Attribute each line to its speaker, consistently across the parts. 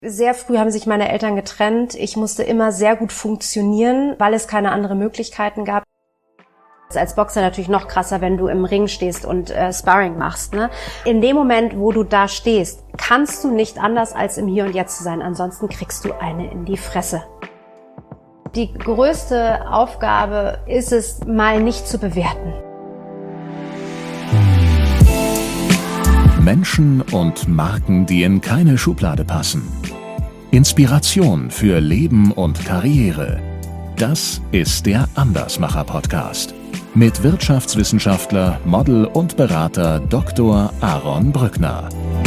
Speaker 1: Sehr früh haben sich meine Eltern getrennt. Ich musste immer sehr gut funktionieren, weil es keine anderen Möglichkeiten gab. Als Boxer natürlich noch krasser, wenn du im Ring stehst und Sparring machst, ne? In dem Moment, wo du da stehst, kannst du nicht anders als im Hier und Jetzt zu sein. Ansonsten kriegst du eine in die Fresse. Die größte Aufgabe ist es, mal nicht zu bewerten.
Speaker 2: Menschen und Marken, die in keine Schublade passen. Inspiration für Leben und Karriere. Das ist der Andersmacher-Podcast. Mit Wirtschaftswissenschaftler, Model und Berater Dr. Aaron Brückner.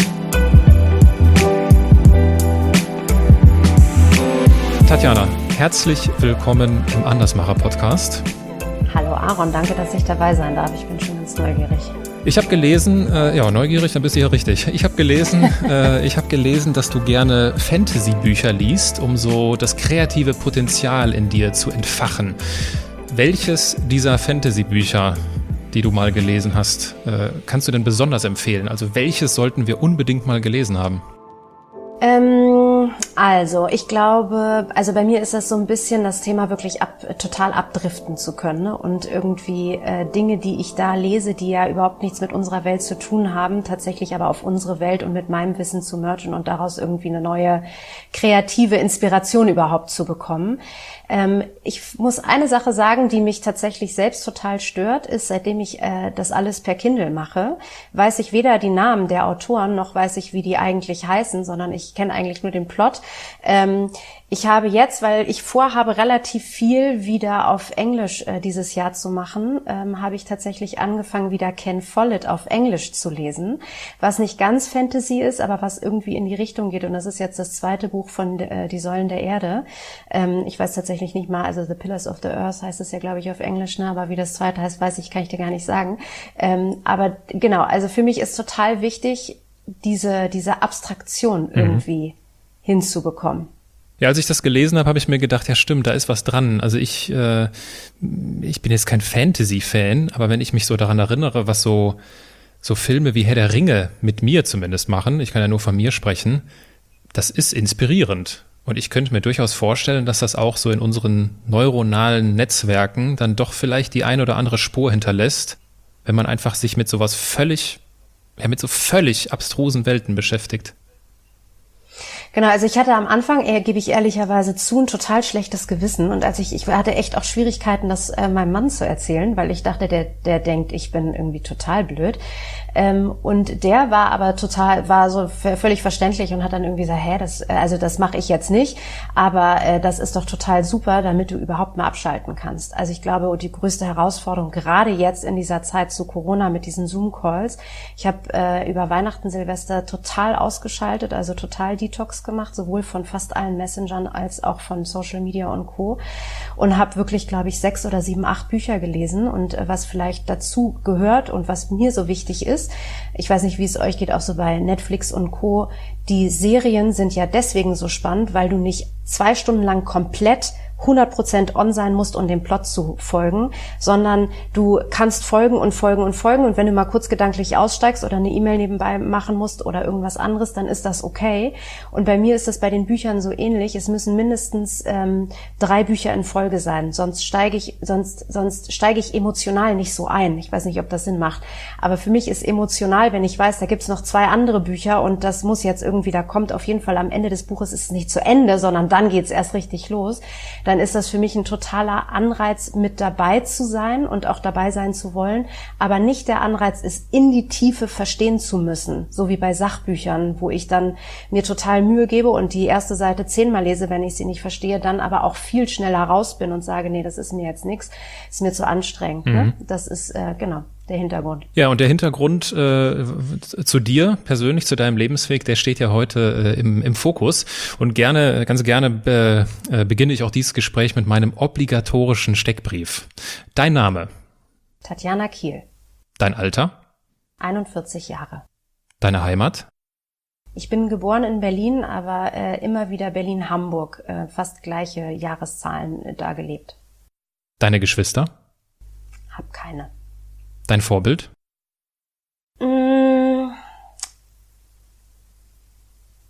Speaker 3: Tatjana, herzlich willkommen im Andersmacher-Podcast.
Speaker 1: Hallo Aaron, danke, dass ich dabei sein darf. Ich bin schon ganz neugierig.
Speaker 3: Ich habe gelesen, neugierig, dann bist du ja richtig. Ich habe gelesen, dass du gerne Fantasy-Bücher liest, um so das kreative Potenzial in dir zu entfachen. Welches dieser Fantasy-Bücher, die du mal gelesen hast, kannst du denn besonders empfehlen? Also welches sollten wir unbedingt mal gelesen haben?
Speaker 1: Also ich glaube, bei mir ist das so ein bisschen das Thema wirklich total abdriften zu können, ne? Und irgendwie Dinge, die ich da lese, die ja überhaupt nichts mit unserer Welt zu tun haben, tatsächlich aber auf unsere Welt und mit meinem Wissen zu mergen und daraus irgendwie eine neue kreative Inspiration überhaupt zu bekommen. Ich muss eine Sache sagen, die mich tatsächlich selbst total stört, ist, seitdem ich das alles per Kindle mache, weiß ich weder die Namen der Autoren, noch weiß ich, wie die eigentlich heißen, sondern ich kenne eigentlich nur den Plot. Ich habe jetzt, weil ich vorhabe, relativ viel wieder auf Englisch dieses Jahr zu machen, habe ich tatsächlich angefangen, wieder Ken Follett auf Englisch zu lesen, was nicht ganz Fantasy ist, aber was irgendwie in die Richtung geht. Und das ist jetzt das zweite Buch von Die Säulen der Erde. Ich weiß tatsächlich nicht mal, also The Pillars of the Earth heißt es ja, glaube ich, auf Englisch, ne? Aber wie das zweite heißt, kann ich dir gar nicht sagen. Aber genau, also für mich ist total wichtig, diese Abstraktion irgendwie hinzubekommen.
Speaker 3: Ja, als ich das gelesen habe, habe ich mir gedacht, ja stimmt, da ist was dran. Also ich bin jetzt kein Fantasy-Fan, aber wenn ich mich so daran erinnere, was so Filme wie Herr der Ringe mit mir zumindest machen, ich kann ja nur von mir sprechen, das ist inspirierend. Und ich könnte mir durchaus vorstellen, dass das auch so in unseren neuronalen Netzwerken dann doch vielleicht die ein oder andere Spur hinterlässt, wenn man einfach sich mit sowas völlig abstrusen Welten beschäftigt.
Speaker 1: Genau, also ich hatte am Anfang, gebe ich ehrlicherweise zu, ein total schlechtes Gewissen. Und ich hatte echt auch Schwierigkeiten, das meinem Mann zu erzählen, weil ich dachte, der denkt, ich bin irgendwie total blöd. Und der war aber war so völlig verständlich und hat dann irgendwie gesagt, das mache ich jetzt nicht, aber das ist doch total super, damit du überhaupt mal abschalten kannst. Also ich glaube, die größte Herausforderung, gerade jetzt in dieser Zeit zu Corona mit diesen Zoom-Calls, ich habe über Weihnachten, Silvester total ausgeschaltet, also total Detox gemacht, sowohl von fast allen Messengern als auch von Social Media und Co. Und habe wirklich, glaube ich, 6 oder 7, 8 Bücher gelesen. Und was vielleicht dazu gehört und was mir so wichtig ist, ich weiß nicht, wie es euch geht, auch so bei Netflix und Co., die Serien sind ja deswegen so spannend, weil du nicht 2 Stunden lang komplett 100% on sein musst, um dem Plot zu folgen, sondern du kannst folgen und folgen und folgen, und wenn du mal kurz gedanklich aussteigst oder eine E-Mail nebenbei machen musst oder irgendwas anderes, dann ist das okay. Und bei mir ist das bei den Büchern so ähnlich. Es müssen mindestens 3 Bücher in Folge sein, sonst steige ich emotional nicht so ein. Ich weiß nicht, ob das Sinn macht, aber für mich ist emotional, wenn ich weiß, da gibt's noch 2 andere Bücher und das muss jetzt irgendwie, da kommt auf jeden Fall am Ende des Buches, ist es nicht zu Ende, sondern dann geht's erst richtig los, dann ist das für mich ein totaler Anreiz, mit dabei zu sein und auch dabei sein zu wollen. Aber nicht der Anreiz ist, in die Tiefe verstehen zu müssen, so wie bei Sachbüchern, wo ich dann mir total Mühe gebe und die erste Seite 10-mal lese, wenn ich sie nicht verstehe, dann aber auch viel schneller raus bin und sage, nee, das ist mir jetzt nichts, ist mir zu anstrengend. Ne? Das ist genau der Hintergrund.
Speaker 3: Ja, und der Hintergrund zu dir persönlich, zu deinem Lebensweg, der steht ja heute im Fokus. Und ganz gerne beginne ich auch dieses Gespräch mit meinem obligatorischen Steckbrief. Dein Name?
Speaker 1: Tatjana Kiel.
Speaker 3: Dein Alter?
Speaker 1: 41 Jahre.
Speaker 3: Deine Heimat?
Speaker 1: Ich bin geboren in Berlin, aber immer wieder Berlin-Hamburg, fast gleiche Jahreszahlen da gelebt.
Speaker 3: Deine Geschwister?
Speaker 1: Hab keine.
Speaker 3: Dein Vorbild?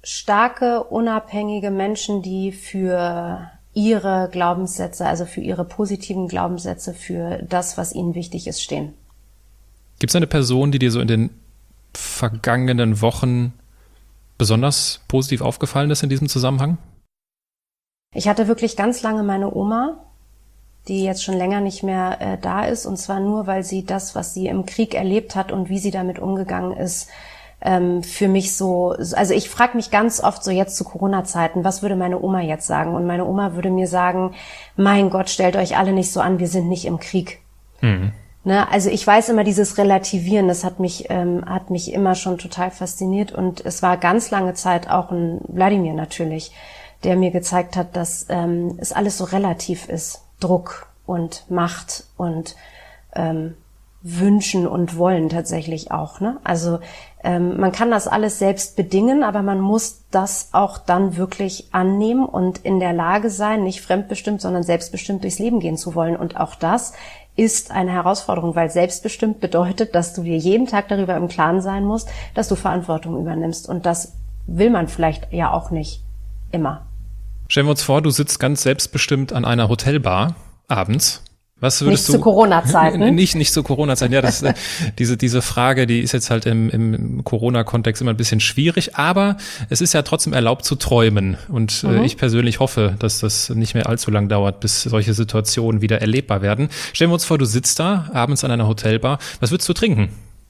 Speaker 1: starke, unabhängige Menschen, die für ihre Glaubenssätze, also für ihre positiven Glaubenssätze, für das, was ihnen wichtig ist, stehen.
Speaker 3: Gibt es eine Person, die dir so in den vergangenen Wochen besonders positiv aufgefallen ist in diesem Zusammenhang?
Speaker 1: Ich hatte wirklich ganz lange meine Oma, die jetzt schon länger nicht mehr da ist, und zwar nur, weil sie das, was sie im Krieg erlebt hat und wie sie damit umgegangen ist, für mich so, also ich frage mich ganz oft so jetzt zu Corona-Zeiten, was würde meine Oma jetzt sagen? Und meine Oma würde mir sagen, mein Gott, stellt euch alle nicht so an, wir sind nicht im Krieg. Mhm. Ne, also ich weiß immer, dieses Relativieren, das hat mich immer schon total fasziniert, und es war ganz lange Zeit auch ein Wladimir natürlich, der mir gezeigt hat, dass es alles so relativ ist. Druck und Macht und Wünschen und Wollen tatsächlich auch. Ne? Also man kann das alles selbst bedingen, aber man muss das auch dann wirklich annehmen und in der Lage sein, nicht fremdbestimmt, sondern selbstbestimmt durchs Leben gehen zu wollen. Und auch das ist eine Herausforderung, weil selbstbestimmt bedeutet, dass du dir jeden Tag darüber im Klaren sein musst, dass du Verantwortung übernimmst. Und das will man vielleicht ja auch nicht immer.
Speaker 3: Stellen wir uns vor, du sitzt ganz selbstbestimmt an einer Hotelbar abends. Was würdest
Speaker 1: nicht zu Corona-Zeiten.
Speaker 3: Nicht zu Corona-Zeiten. Ja, das, diese Frage, die ist jetzt halt im Corona-Kontext immer ein bisschen schwierig, aber es ist ja trotzdem erlaubt zu träumen. Und ich persönlich hoffe, dass das nicht mehr allzu lang dauert, bis solche Situationen wieder erlebbar werden. Stellen wir uns vor, du sitzt da abends an einer Hotelbar. Was würdest du trinken?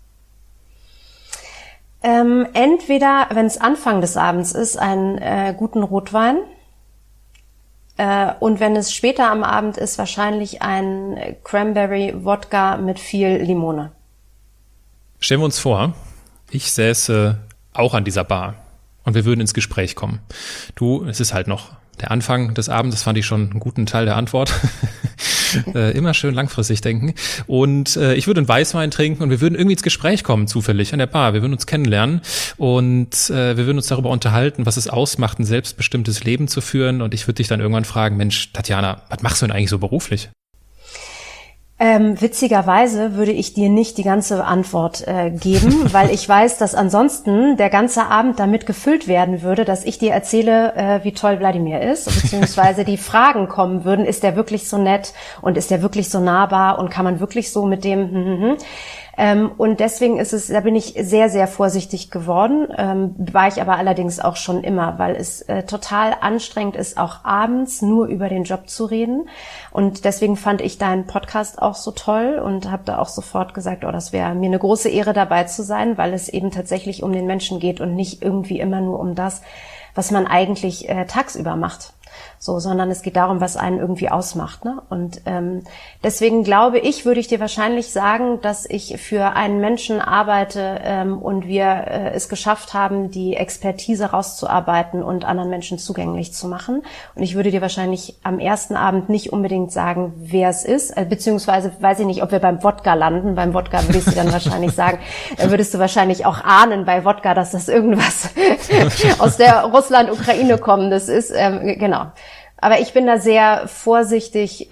Speaker 1: Entweder, wenn es Anfang des Abends ist, einen guten Rotwein. Und wenn es später am Abend ist, wahrscheinlich ein Cranberry-Wodka mit viel Limone.
Speaker 3: Stellen wir uns vor, ich säße auch an dieser Bar und wir würden ins Gespräch kommen. Es ist halt noch der Anfang des Abends, das fand ich schon einen guten Teil der Antwort. Immer schön langfristig denken. Und ich würde einen Weißwein trinken und wir würden irgendwie ins Gespräch kommen, zufällig an der Bar. Wir würden uns kennenlernen und wir würden uns darüber unterhalten, was es ausmacht, ein selbstbestimmtes Leben zu führen. Und ich würde dich dann irgendwann fragen, Mensch, Tatjana, was machst du denn eigentlich so beruflich?
Speaker 1: Witzigerweise würde ich dir nicht die ganze Antwort geben, weil ich weiß, dass ansonsten der ganze Abend damit gefüllt werden würde, dass ich dir erzähle, wie toll Wladimir ist, beziehungsweise die Fragen kommen würden, ist der wirklich so nett und ist der wirklich so nahbar und kann man wirklich so mit dem und deswegen da bin ich sehr, sehr vorsichtig geworden, war ich aber allerdings auch schon immer, weil es total anstrengend ist, auch abends nur über den Job zu reden. Und deswegen fand ich deinen Podcast auch so toll und habe da auch sofort gesagt, das wäre mir eine große Ehre, dabei zu sein, weil es eben tatsächlich um den Menschen geht und nicht irgendwie immer nur um das, was man eigentlich tagsüber macht. So, sondern es geht darum, was einen irgendwie ausmacht, ne? Und deswegen würde ich dir wahrscheinlich sagen, dass ich für einen Menschen arbeite und wir es geschafft haben, die Expertise rauszuarbeiten und anderen Menschen zugänglich zu machen. Und ich würde dir wahrscheinlich am ersten Abend nicht unbedingt sagen, wer es ist, beziehungsweise weiß ich nicht, ob wir beim Wodka landen. Beim Wodka würde ich dir dann wahrscheinlich sagen, würdest du wahrscheinlich auch ahnen bei Wodka, dass das irgendwas aus der Russland-Ukraine kommendes ist. Genau. Aber ich bin da sehr vorsichtig.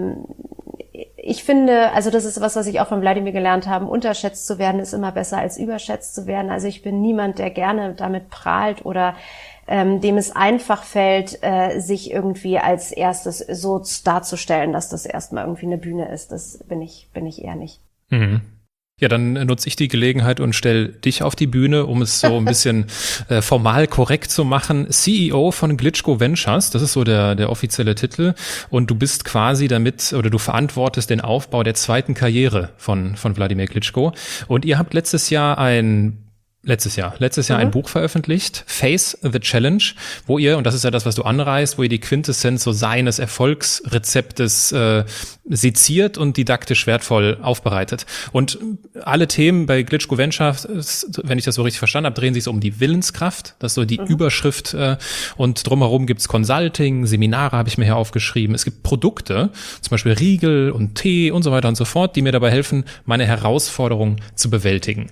Speaker 1: Ich finde, also das ist was ich auch von Wladimir gelernt habe, unterschätzt zu werden ist immer besser als überschätzt zu werden. Also ich bin niemand, der gerne damit prahlt oder dem es einfach fällt, sich irgendwie als erstes so darzustellen, dass das erstmal irgendwie eine Bühne ist. Das bin ich eher nicht.
Speaker 3: Mhm. Ja, dann nutze ich die Gelegenheit und stelle dich auf die Bühne, um es so ein bisschen formal korrekt zu machen. CEO von Glitschko Ventures, das ist so der offizielle Titel. Und du bist quasi du verantwortest den Aufbau der zweiten Karriere von Wladimir Klitschko. Und ihr habt letztes Jahr ein Buch veröffentlicht, Face the Challenge, wo ihr, und das ist ja das, was du anreißt, wo ihr die Quintessenz so seines Erfolgsrezeptes seziert und didaktisch wertvoll aufbereitet. Und alle Themen bei Glitschko Ventures, wenn ich das so richtig verstanden habe, drehen sich so um die Willenskraft, das ist so die Überschrift, und drumherum gibt's Consulting, Seminare habe ich mir hier aufgeschrieben. Es gibt Produkte, zum Beispiel Riegel und Tee und so weiter und so fort, die mir dabei helfen, meine Herausforderung zu bewältigen.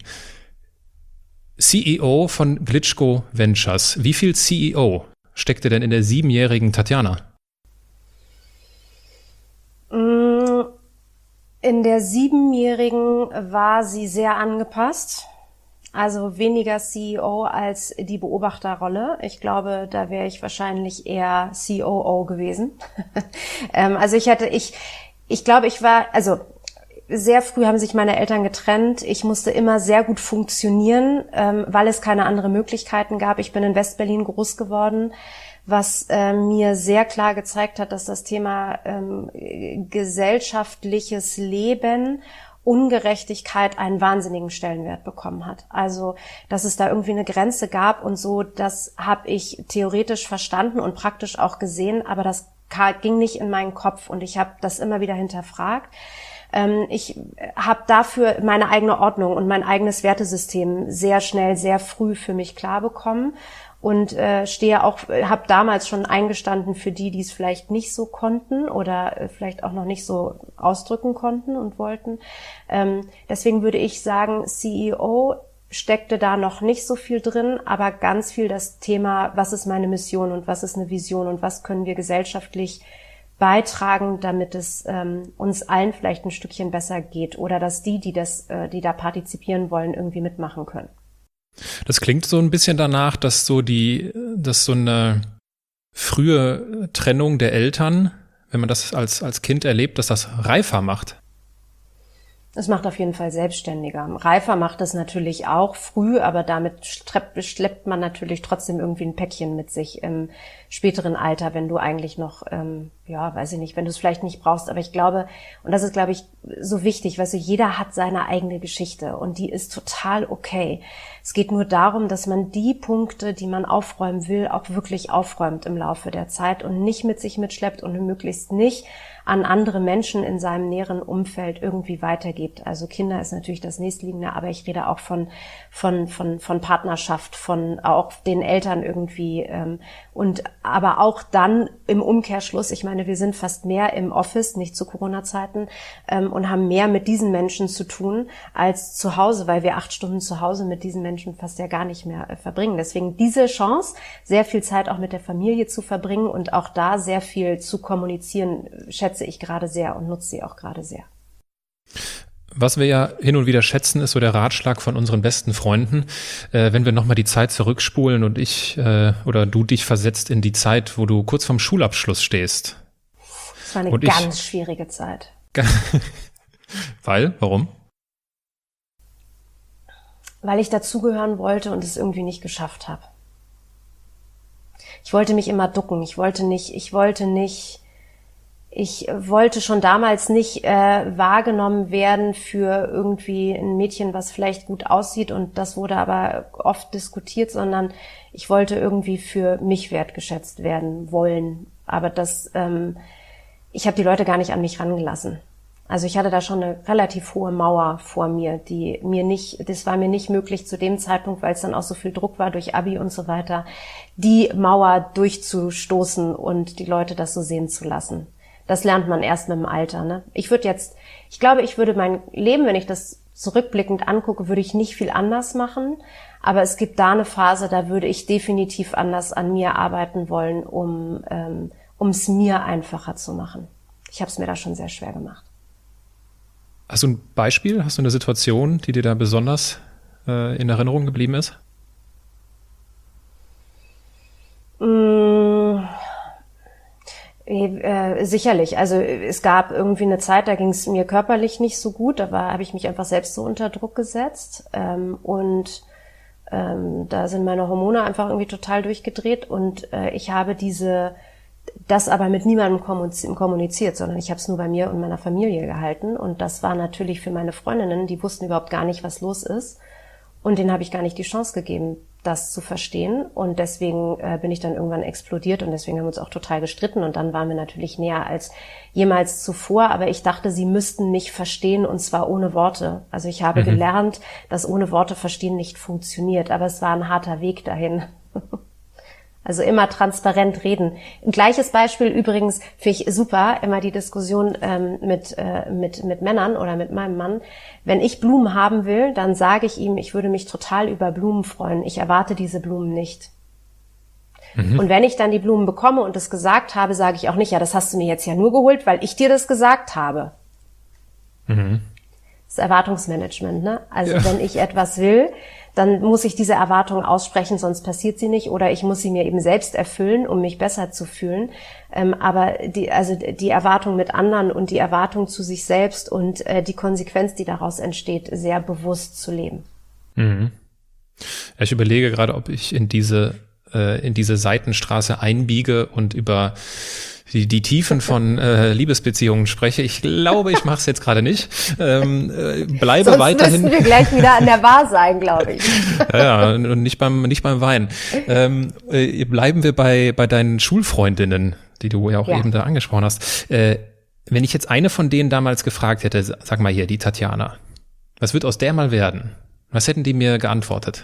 Speaker 3: CEO von Glitschko Ventures. Wie viel CEO steckte denn in der 7-jährigen Tatjana?
Speaker 1: In der 7-jährigen war sie sehr angepasst. Also weniger CEO als die Beobachterrolle. Ich glaube, da wäre ich wahrscheinlich eher COO gewesen. Also ich glaube, also sehr früh haben sich meine Eltern getrennt. Ich musste immer sehr gut funktionieren, weil es keine anderen Möglichkeiten gab. Ich bin in Westberlin groß geworden, was mir sehr klar gezeigt hat, dass das Thema gesellschaftliches Leben, Ungerechtigkeit einen wahnsinnigen Stellenwert bekommen hat. Also, dass es da irgendwie eine Grenze gab und so, das habe ich theoretisch verstanden und praktisch auch gesehen, aber das ging nicht in meinen Kopf und ich habe das immer wieder hinterfragt. Ich habe dafür meine eigene Ordnung und mein eigenes Wertesystem sehr schnell, sehr früh für mich klar bekommen und habe damals schon eingestanden für die es vielleicht nicht so konnten oder vielleicht auch noch nicht so ausdrücken konnten und wollten. Deswegen würde ich sagen, CEO steckte da noch nicht so viel drin, aber ganz viel das Thema, was ist meine Mission und was ist eine Vision und was können wir gesellschaftlich beitragen, damit es uns allen vielleicht ein Stückchen besser geht oder dass die da partizipieren wollen, irgendwie mitmachen können.
Speaker 3: Das klingt so ein bisschen danach, dass so eine frühe Trennung der Eltern, wenn man das als Kind erlebt, dass das reifer macht.
Speaker 1: Es macht auf jeden Fall selbstständiger. Reifer macht es natürlich auch früh, aber damit schleppt man natürlich trotzdem irgendwie ein Päckchen mit sich im späteren Alter, wenn du eigentlich noch, weiß ich nicht, wenn du es vielleicht nicht brauchst. Aber ich glaube, und das ist, glaube ich, so wichtig, weißt du, jeder hat seine eigene Geschichte und die ist total okay. Es geht nur darum, dass man die Punkte, die man aufräumen will, auch wirklich aufräumt im Laufe der Zeit und nicht mit sich mitschleppt und möglichst nicht an andere Menschen in seinem näheren Umfeld irgendwie weitergibt. Also Kinder ist natürlich das Nächstliegende, aber ich rede auch von Partnerschaft, von auch den Eltern irgendwie und aber auch dann im Umkehrschluss, ich meine, wir sind fast mehr im Office, nicht zu Corona-Zeiten, und haben mehr mit diesen Menschen zu tun als zu Hause, weil wir 8 Stunden zu Hause mit diesen Menschen fast ja gar nicht mehr verbringen. Deswegen diese Chance, sehr viel Zeit auch mit der Familie zu verbringen und auch da sehr viel zu kommunizieren, schätze ich gerade sehr und nutze sie auch gerade sehr.
Speaker 3: Was wir ja hin und wieder schätzen, ist so der Ratschlag von unseren besten Freunden, wenn wir nochmal die Zeit zurückspulen und oder du dich versetzt in die Zeit, wo du kurz vorm Schulabschluss stehst.
Speaker 1: Das war eine ganz schwierige Zeit.
Speaker 3: Weil? Warum?
Speaker 1: Weil ich dazugehören wollte und es irgendwie nicht geschafft habe. Ich wollte mich immer ducken. Ich wollte schon damals nicht wahrgenommen werden für irgendwie ein Mädchen, was vielleicht gut aussieht und das wurde aber oft diskutiert, sondern ich wollte irgendwie für mich wertgeschätzt werden wollen. Aber ich habe die Leute gar nicht an mich rangelassen. Also ich hatte da schon eine relativ hohe Mauer vor mir, das war mir nicht möglich zu dem Zeitpunkt, weil es dann auch so viel Druck war durch Abi und so weiter, die Mauer durchzustoßen und die Leute das so sehen zu lassen. Das lernt man erst mit dem Alter, ne? Ich glaube, ich würde mein Leben, wenn ich das zurückblickend angucke, würde ich nicht viel anders machen. Aber es gibt da eine Phase, da würde ich definitiv anders an mir arbeiten wollen, um es mir einfacher zu machen. Ich habe es mir da schon sehr schwer gemacht.
Speaker 3: Hast du ein Beispiel? Hast du eine Situation, die dir da besonders in Erinnerung geblieben ist?
Speaker 1: Sicherlich. Also es gab irgendwie eine Zeit, da ging es mir körperlich nicht so gut. Da habe ich mich einfach selbst so unter Druck gesetzt. Da sind meine Hormone einfach irgendwie total durchgedreht. Und ich habe das aber mit niemandem kommuniziert, sondern ich habe es nur bei mir und meiner Familie gehalten. Und das war natürlich für meine Freundinnen, die wussten überhaupt gar nicht, was los ist. Und denen habe ich gar nicht die Chance gegeben, das zu verstehen. Und deswegen bin ich dann irgendwann explodiert und deswegen haben wir uns auch total gestritten. Und dann waren wir natürlich näher als jemals zuvor. Aber ich dachte, sie müssten mich verstehen und zwar ohne Worte. Also ich habe gelernt, dass ohne Worte verstehen nicht funktioniert. Aber es war ein harter Weg dahin. Also immer transparent reden. Ein gleiches Beispiel übrigens finde ich super, immer die Diskussion mit Männern oder mit meinem Mann. Wenn ich Blumen haben will, dann sage ich ihm, ich würde mich total über Blumen freuen. Ich erwarte diese Blumen nicht. Und wenn ich dann die Blumen bekomme und das gesagt habe, sage ich auch nicht, ja, das hast du mir jetzt ja nur geholt, weil ich dir das gesagt habe. Das Erwartungsmanagement, ne? Also
Speaker 3: Ja.
Speaker 1: wenn ich etwas will, dann muss ich diese Erwartung aussprechen, sonst passiert sie nicht. Oder ich muss sie mir eben selbst erfüllen, um mich besser zu fühlen. Aber die Erwartung mit anderen und die Erwartung zu sich selbst und die Konsequenz, die daraus entsteht, sehr bewusst zu leben.
Speaker 3: Mhm. Ja, ich überlege gerade, ob ich in diese Seitenstraße einbiege und über die Tiefen von Liebesbeziehungen spreche. Ich glaube, ich mache es jetzt gerade nicht. Bleibe
Speaker 1: Sonst
Speaker 3: weiterhin.
Speaker 1: müssten wir gleich wieder an der Bar sein, glaube ich.
Speaker 3: Ja, und nicht beim Wein. Bleiben wir bei deinen Schulfreundinnen, die du ja auch eben da angesprochen hast. Wenn ich jetzt eine von denen damals gefragt hätte, sag mal hier, die Tatjana, was wird aus der mal werden? Was hätten die mir geantwortet?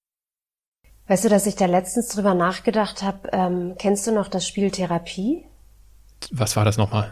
Speaker 1: Weißt du, dass ich da letztens drüber nachgedacht habe, kennst du noch das Spiel Therapie?
Speaker 3: Was war das nochmal?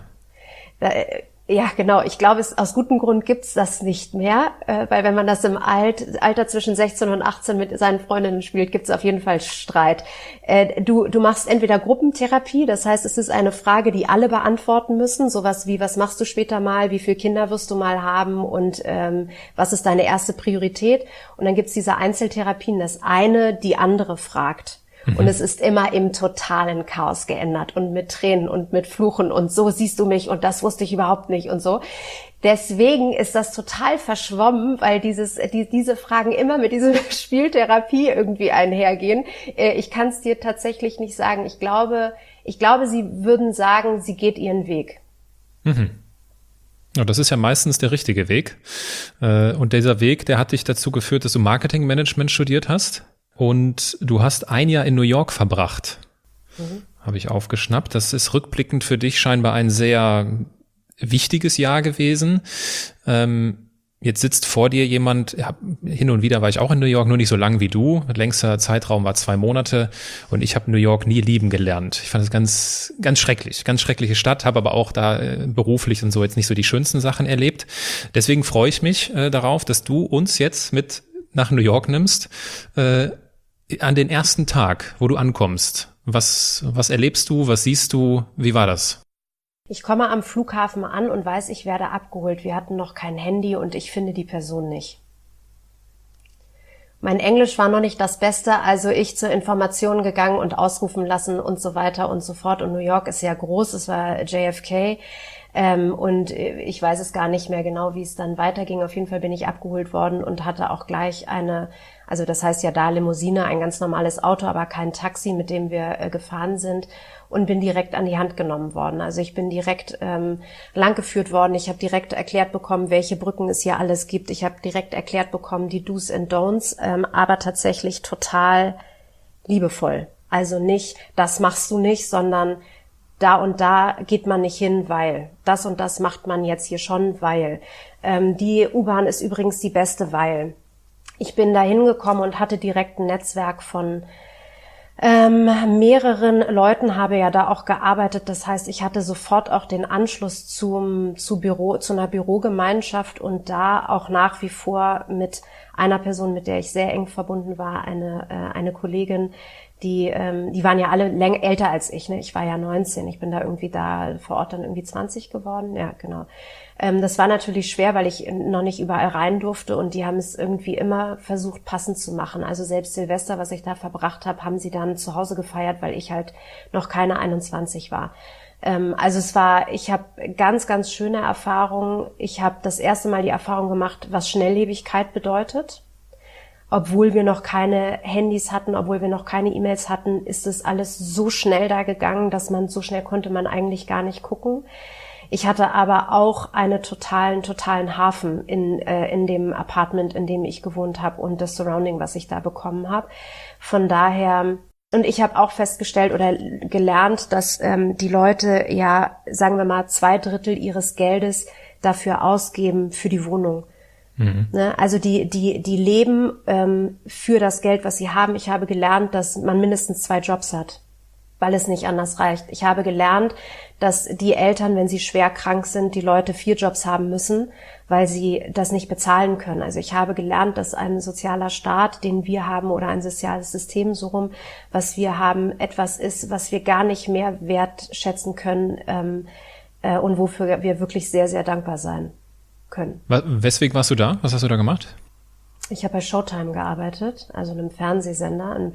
Speaker 1: Ja, genau. Ich glaube, aus gutem Grund gibt's das nicht mehr, weil wenn man das im Alter zwischen 16 und 18 mit seinen Freundinnen spielt, gibt's auf jeden Fall Streit. Du machst entweder Gruppentherapie, das heißt, es ist eine Frage, die alle beantworten müssen, sowas wie, was machst du später mal, wie viele Kinder wirst du mal haben und was ist deine erste Priorität? Und dann gibt's diese Einzeltherapien, dass eine die andere fragt. Und es ist immer im totalen Chaos geändert und mit Tränen und mit Fluchen und so siehst du mich und das wusste ich überhaupt nicht und so. Deswegen ist das total verschwommen, weil diese Fragen immer mit dieser Spieltherapie irgendwie einhergehen. Ich kann es dir tatsächlich nicht sagen. Ich glaube, sie würden sagen, sie geht ihren Weg.
Speaker 3: Mhm. Ja, das ist ja meistens der richtige Weg. Und dieser Weg, der hat dich dazu geführt, dass du Marketingmanagement studiert hast. Und du hast ein Jahr in New York verbracht, habe ich aufgeschnappt. Das ist rückblickend für dich scheinbar ein sehr wichtiges Jahr gewesen. Jetzt sitzt vor dir jemand, ja, hin und wieder war ich auch in New York, nur nicht so lang wie du. Längster Zeitraum war 2 Monate und ich habe New York nie lieben gelernt. Ich fand es ganz, ganz schrecklich, ganz schreckliche Stadt, habe aber auch da beruflich und so jetzt nicht so die schönsten Sachen erlebt. Deswegen freue ich mich darauf, dass du uns jetzt mit nach New York nimmst, an den ersten Tag, wo du ankommst. Was erlebst du, was siehst du, wie war das?
Speaker 1: Ich komme am Flughafen an und weiß, ich werde abgeholt. Wir hatten noch kein Handy und ich finde die Person nicht. Mein Englisch war noch nicht das Beste, also ich zur Information gegangen und ausrufen lassen und so weiter und so fort. Und New York ist ja groß, es war JFK. Und ich weiß es gar nicht mehr genau, wie es dann weiterging. Auf jeden Fall bin ich abgeholt worden und hatte auch gleich also das heißt ja da Limousine, ein ganz normales Auto, aber kein Taxi, mit dem wir gefahren sind und bin direkt an die Hand genommen worden. Also ich bin direkt langgeführt worden. Ich habe direkt erklärt bekommen, welche Brücken es hier alles gibt. Ich habe direkt erklärt bekommen, die Do's and Don'ts, aber tatsächlich total liebevoll. Also nicht, das machst du nicht, sondern da und da geht man nicht hin, weil das und das macht man jetzt hier schon, weil die U-Bahn ist übrigens die beste, weil ich bin da hingekommen und hatte direkt ein Netzwerk von mehreren Leuten, habe ja da auch gearbeitet. Das heißt, ich hatte sofort auch den Anschluss zu einer Bürogemeinschaft und da auch nach wie vor mit einer Person, mit der ich sehr eng verbunden war, eine Kollegin, die waren ja alle älter als ich, ne? Ich war ja 19, ich bin da irgendwie da vor Ort dann irgendwie 20 geworden, ja, genau. Das war natürlich schwer, weil ich noch nicht überall rein durfte und die haben es irgendwie immer versucht, passend zu machen. Also selbst Silvester, was ich da verbracht habe, haben sie dann zu Hause gefeiert, weil ich halt noch keine 21 war. Also ich habe ganz, ganz schöne Erfahrungen. Ich habe das erste Mal die Erfahrung gemacht, was Schnelllebigkeit bedeutet. Obwohl wir noch keine Handys hatten, obwohl wir noch keine E-Mails hatten, ist es alles so schnell da gegangen, dass so schnell konnte man eigentlich gar nicht gucken. Ich hatte aber auch einen totalen Hafen in dem Apartment, in dem ich gewohnt habe und das Surrounding, was ich da bekommen habe. Von daher, und ich habe auch festgestellt oder gelernt, dass die Leute ja, sagen wir mal, 2/3 ihres Geldes dafür ausgeben für die Wohnung. Mhm. Ne, also die leben für das Geld, was sie haben. Ich habe gelernt, dass man mindestens 2 Jobs hat, weil es nicht anders reicht. Ich habe gelernt, dass die Eltern, wenn sie schwer krank sind, die Leute 4 Jobs haben müssen, weil sie das nicht bezahlen können. Also ich habe gelernt, dass ein sozialer Staat, den wir haben, oder ein soziales System so rum, was wir haben, etwas ist, was wir gar nicht mehr wertschätzen können und wofür wir wirklich sehr, sehr dankbar sein können.
Speaker 3: Weswegen warst du da? Was hast du da gemacht?
Speaker 1: Ich habe bei Showtime gearbeitet, also einem Fernsehsender, einem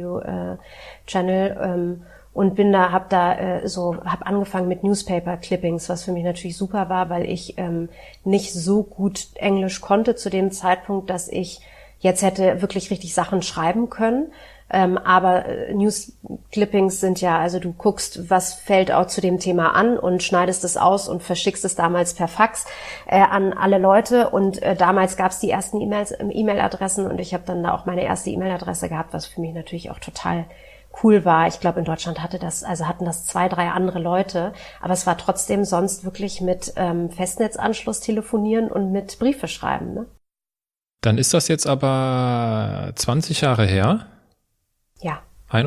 Speaker 1: Pay-per-view-Channel, und habe angefangen mit Newspaper-Clippings, was für mich natürlich super war, weil ich nicht so gut Englisch konnte zu dem Zeitpunkt, dass ich jetzt hätte wirklich richtig Sachen schreiben können. Aber News-Clippings sind ja, also du guckst, was fällt auch zu dem Thema an und schneidest es aus und verschickst es damals per Fax an alle Leute. Und damals gab es die ersten E-Mail-Adressen und ich habe dann da auch meine erste E-Mail-Adresse gehabt, was für mich natürlich auch total cool war. Ich glaube, in Deutschland hatten das 2, 3 andere Leute, aber es war trotzdem sonst wirklich mit Festnetzanschluss telefonieren und mit Briefe schreiben. Ne?
Speaker 3: Dann ist das jetzt aber 20 Jahre her.
Speaker 1: Ja.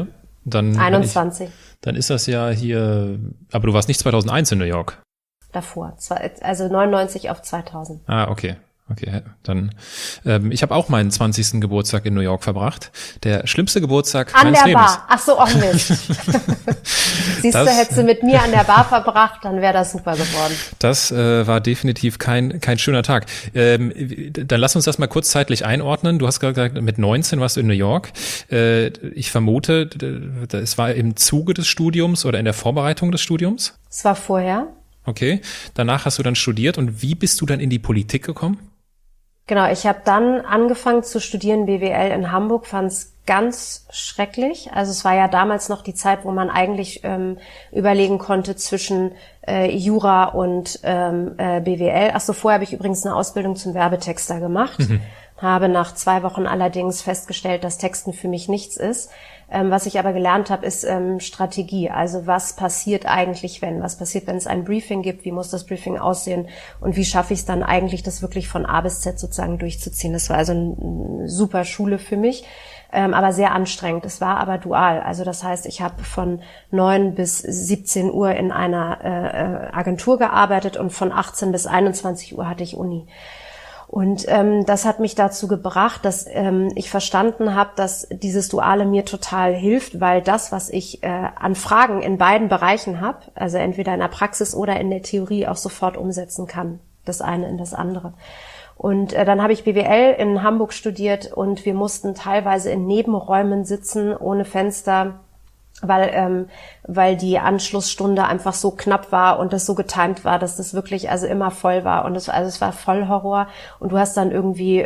Speaker 3: 21. Dann ist das ja hier, aber du warst nicht 2001 in New York.
Speaker 1: Davor, also 99 auf 2000.
Speaker 3: Ah, okay. Okay, dann, ich habe auch meinen 20. Geburtstag in New York verbracht. Der schlimmste Geburtstag meines Lebens.
Speaker 1: An der Bar. Ach so, auch Mist. Siehst du, hättest du mit mir an der Bar verbracht, dann wäre das super geworden.
Speaker 3: Das war definitiv kein schöner Tag. Dann lass uns das mal kurz zeitlich einordnen. Du hast gerade gesagt, mit 19 warst du in New York. Ich vermute, es war im Zuge des Studiums oder in der Vorbereitung des Studiums?
Speaker 1: Es war vorher.
Speaker 3: Okay, danach hast du dann studiert und wie bist du dann in die Politik gekommen?
Speaker 1: Genau, ich habe dann angefangen zu studieren BWL in Hamburg, fand es ganz schrecklich. Also es war ja damals noch die Zeit, wo man eigentlich überlegen konnte zwischen Jura und BWL. Achso, vorher habe ich übrigens eine Ausbildung zum Werbetexter gemacht. Habe nach 2 Wochen allerdings festgestellt, dass Texten für mich nichts ist. Was ich aber gelernt habe, ist Strategie. Also was passiert eigentlich, was passiert, wenn es ein Briefing gibt? Wie muss das Briefing aussehen? Und wie schaffe ich es dann eigentlich, das wirklich von A bis Z sozusagen durchzuziehen? Das war also eine super Schule für mich, aber sehr anstrengend. Es war aber dual. Also das heißt, ich habe von 9 bis 17 Uhr in einer Agentur gearbeitet und von 18 bis 21 Uhr hatte ich Uni. Und das hat mich dazu gebracht, dass ich verstanden habe, dass dieses Duale mir total hilft, weil das, was ich an Fragen in beiden Bereichen habe, also entweder in der Praxis oder in der Theorie, auch sofort umsetzen kann, das eine in das andere. Und dann habe ich BWL in Hamburg studiert und wir mussten teilweise in Nebenräumen sitzen, ohne Fenster, weil die Anschlussstunde einfach so knapp war und das so getimt war, dass das wirklich also immer voll war und es war voll Horror und du hast dann irgendwie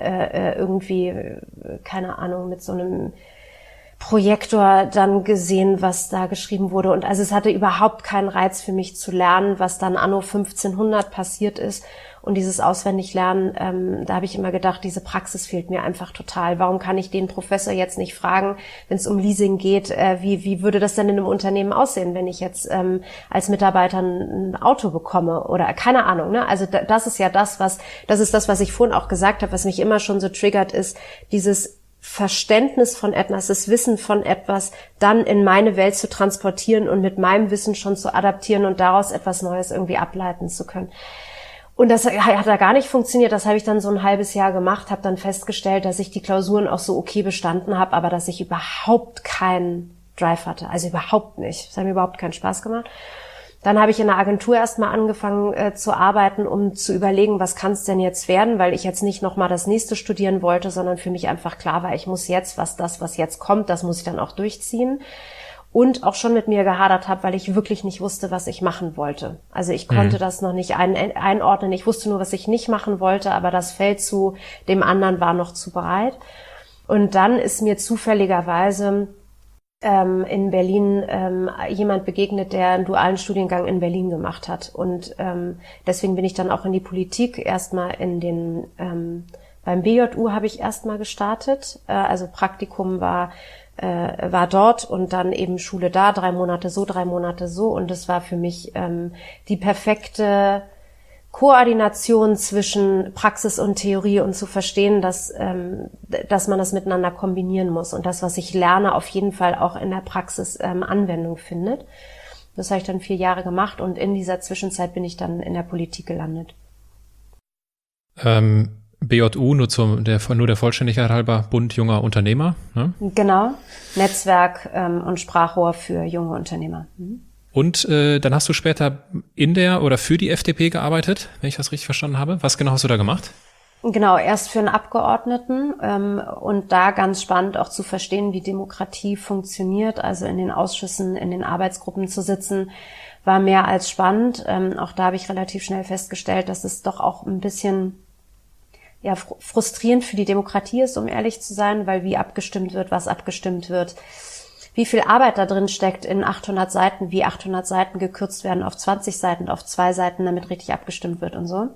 Speaker 1: keine Ahnung mit so einem Projektor dann gesehen, was da geschrieben wurde und also es hatte überhaupt keinen Reiz für mich zu lernen, was dann anno 1500 passiert ist. Und dieses Auswendiglernen, da habe ich immer gedacht, diese Praxis fehlt mir einfach total. Warum kann ich den Professor jetzt nicht fragen, wenn es um Leasing geht, wie würde das denn in einem Unternehmen aussehen, wenn ich jetzt als Mitarbeiter ein Auto bekomme oder keine Ahnung. Ne? Also das ist ja das, was ich vorhin auch gesagt habe, was mich immer schon so triggert, ist dieses Verständnis von etwas, das Wissen von etwas dann in meine Welt zu transportieren und mit meinem Wissen schon zu adaptieren und daraus etwas Neues irgendwie ableiten zu können. Und das hat da gar nicht funktioniert. Das habe ich dann so ein halbes Jahr gemacht, habe dann festgestellt, dass ich die Klausuren auch so okay bestanden habe, aber dass ich überhaupt keinen Drive hatte. Also überhaupt nicht. Das hat mir überhaupt keinen Spaß gemacht. Dann habe ich in der Agentur erstmal angefangen zu arbeiten, um zu überlegen, was kann es denn jetzt werden, weil ich jetzt nicht nochmal das nächste studieren wollte, sondern für mich einfach klar war, ich muss jetzt, was jetzt kommt, das muss ich dann auch durchziehen. Und auch schon mit mir gehadert habe, weil ich wirklich nicht wusste, was ich machen wollte. Also ich konnte das noch nicht einordnen. Ich wusste nur, was ich nicht machen wollte, aber das Feld zu dem anderen war noch zu breit. Und dann ist mir zufälligerweise in Berlin jemand begegnet, der einen dualen Studiengang in Berlin gemacht hat. Und deswegen bin ich dann auch in die Politik erstmal beim BJU habe ich erstmal gestartet. Also Praktikum war dort und dann eben Schule da, 3 Monate so, 3 Monate so. Und das war für mich die perfekte Koordination zwischen Praxis und Theorie und zu verstehen, dass man das miteinander kombinieren muss und das, was ich lerne, auf jeden Fall auch in der Praxis Anwendung findet. Das habe ich dann 4 Jahre gemacht und in dieser Zwischenzeit bin ich dann in der Politik gelandet.
Speaker 3: BJU, nur der Vollständigkeit halber, Bund junger Unternehmer. Ne?
Speaker 1: Genau, Netzwerk und Sprachrohr für junge Unternehmer.
Speaker 3: Und dann hast du später in der oder für die FDP gearbeitet, wenn ich das richtig verstanden habe. Was genau hast du da gemacht?
Speaker 1: Genau, erst für einen Abgeordneten und da ganz spannend auch zu verstehen, wie Demokratie funktioniert, also in den Ausschüssen, in den Arbeitsgruppen zu sitzen, war mehr als spannend. Auch da habe ich relativ schnell festgestellt, dass es doch auch ein bisschen frustrierend für die Demokratie ist, um ehrlich zu sein, weil wie abgestimmt wird, was abgestimmt wird, wie viel Arbeit da drin steckt in 800 Seiten, wie 800 Seiten gekürzt werden auf 20 Seiten, auf 2 Seiten, damit richtig abgestimmt wird und so.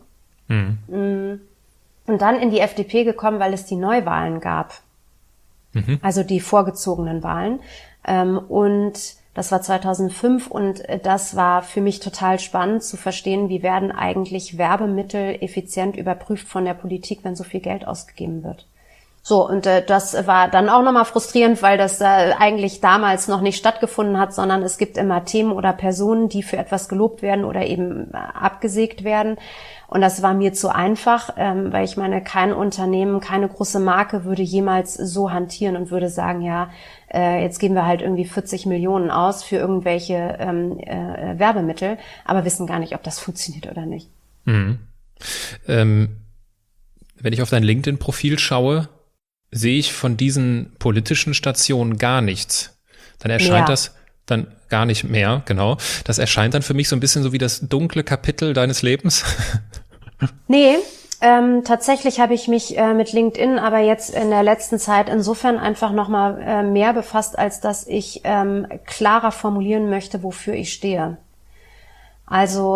Speaker 1: Und dann in die FDP gekommen, weil es die Neuwahlen gab. Also die vorgezogenen Wahlen. Und das war 2005 und das war für mich total spannend zu verstehen, wie werden eigentlich Werbemittel effizient überprüft von der Politik, wenn so viel Geld ausgegeben wird. So, und das war dann auch nochmal frustrierend, weil das eigentlich damals noch nicht stattgefunden hat, sondern es gibt immer Themen oder Personen, die für etwas gelobt werden oder eben abgesägt werden. Und das war mir zu einfach, weil ich meine, kein Unternehmen, keine große Marke würde jemals so hantieren und würde sagen, jetzt geben wir halt irgendwie 40 Millionen aus für irgendwelche Werbemittel, aber wissen gar nicht, ob das funktioniert oder nicht.
Speaker 3: Wenn ich auf dein LinkedIn-Profil schaue, sehe ich von diesen politischen Stationen gar nichts. Dann erscheint das dann gar nicht mehr, genau. Das erscheint dann für mich so ein bisschen so wie das dunkle Kapitel deines Lebens.
Speaker 1: Nee, tatsächlich habe ich mich mit LinkedIn aber jetzt in der letzten Zeit insofern einfach nochmal mehr befasst, als dass ich klarer formulieren möchte, wofür ich stehe. Also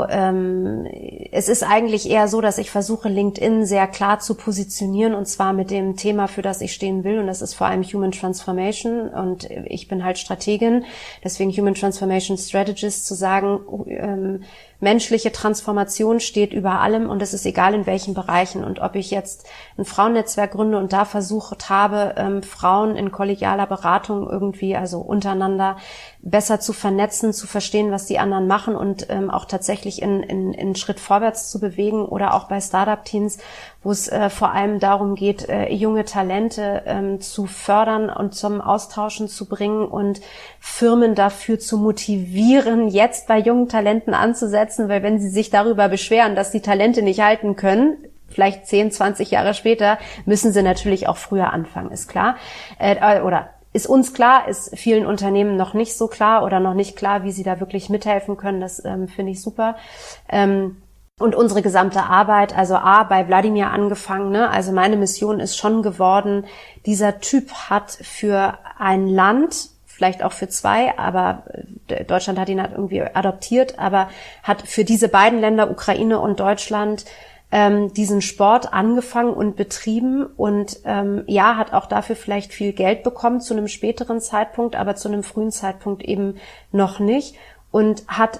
Speaker 1: es ist eigentlich eher so, dass ich versuche, LinkedIn sehr klar zu positionieren und zwar mit dem Thema, für das ich stehen will und das ist vor allem Human Transformation und ich bin halt Strategin, deswegen Human Transformation Strategist, zu sagen, menschliche Transformation steht über allem und es ist egal in welchen Bereichen und ob ich jetzt ein Frauennetzwerk gründe und da versucht habe, Frauen in kollegialer Beratung irgendwie, also untereinander, besser zu vernetzen, zu verstehen, was die anderen machen und auch tatsächlich in Schritt vorwärts zu bewegen oder auch bei Startup-Teams, wo es vor allem darum geht, junge Talente zu fördern und zum Austauschen zu bringen und Firmen dafür zu motivieren, jetzt bei jungen Talenten anzusetzen, weil wenn sie sich darüber beschweren, dass die Talente nicht halten können, vielleicht 10, 20 Jahre später, müssen sie natürlich auch früher anfangen, ist klar. Oder ist uns klar, ist vielen Unternehmen noch nicht so klar oder noch nicht klar, wie sie da wirklich mithelfen können. Das finde ich super. Und unsere gesamte Arbeit, also bei Wladimir angefangen, ne? Also meine Mission ist schon geworden, dieser Typ hat für ein Land, vielleicht auch für 2, aber Deutschland hat ihn halt irgendwie adoptiert, aber hat für diese beiden Länder, Ukraine und Deutschland, diesen Sport angefangen und betrieben und hat auch dafür vielleicht viel Geld bekommen zu einem späteren Zeitpunkt, aber zu einem frühen Zeitpunkt eben noch nicht und hat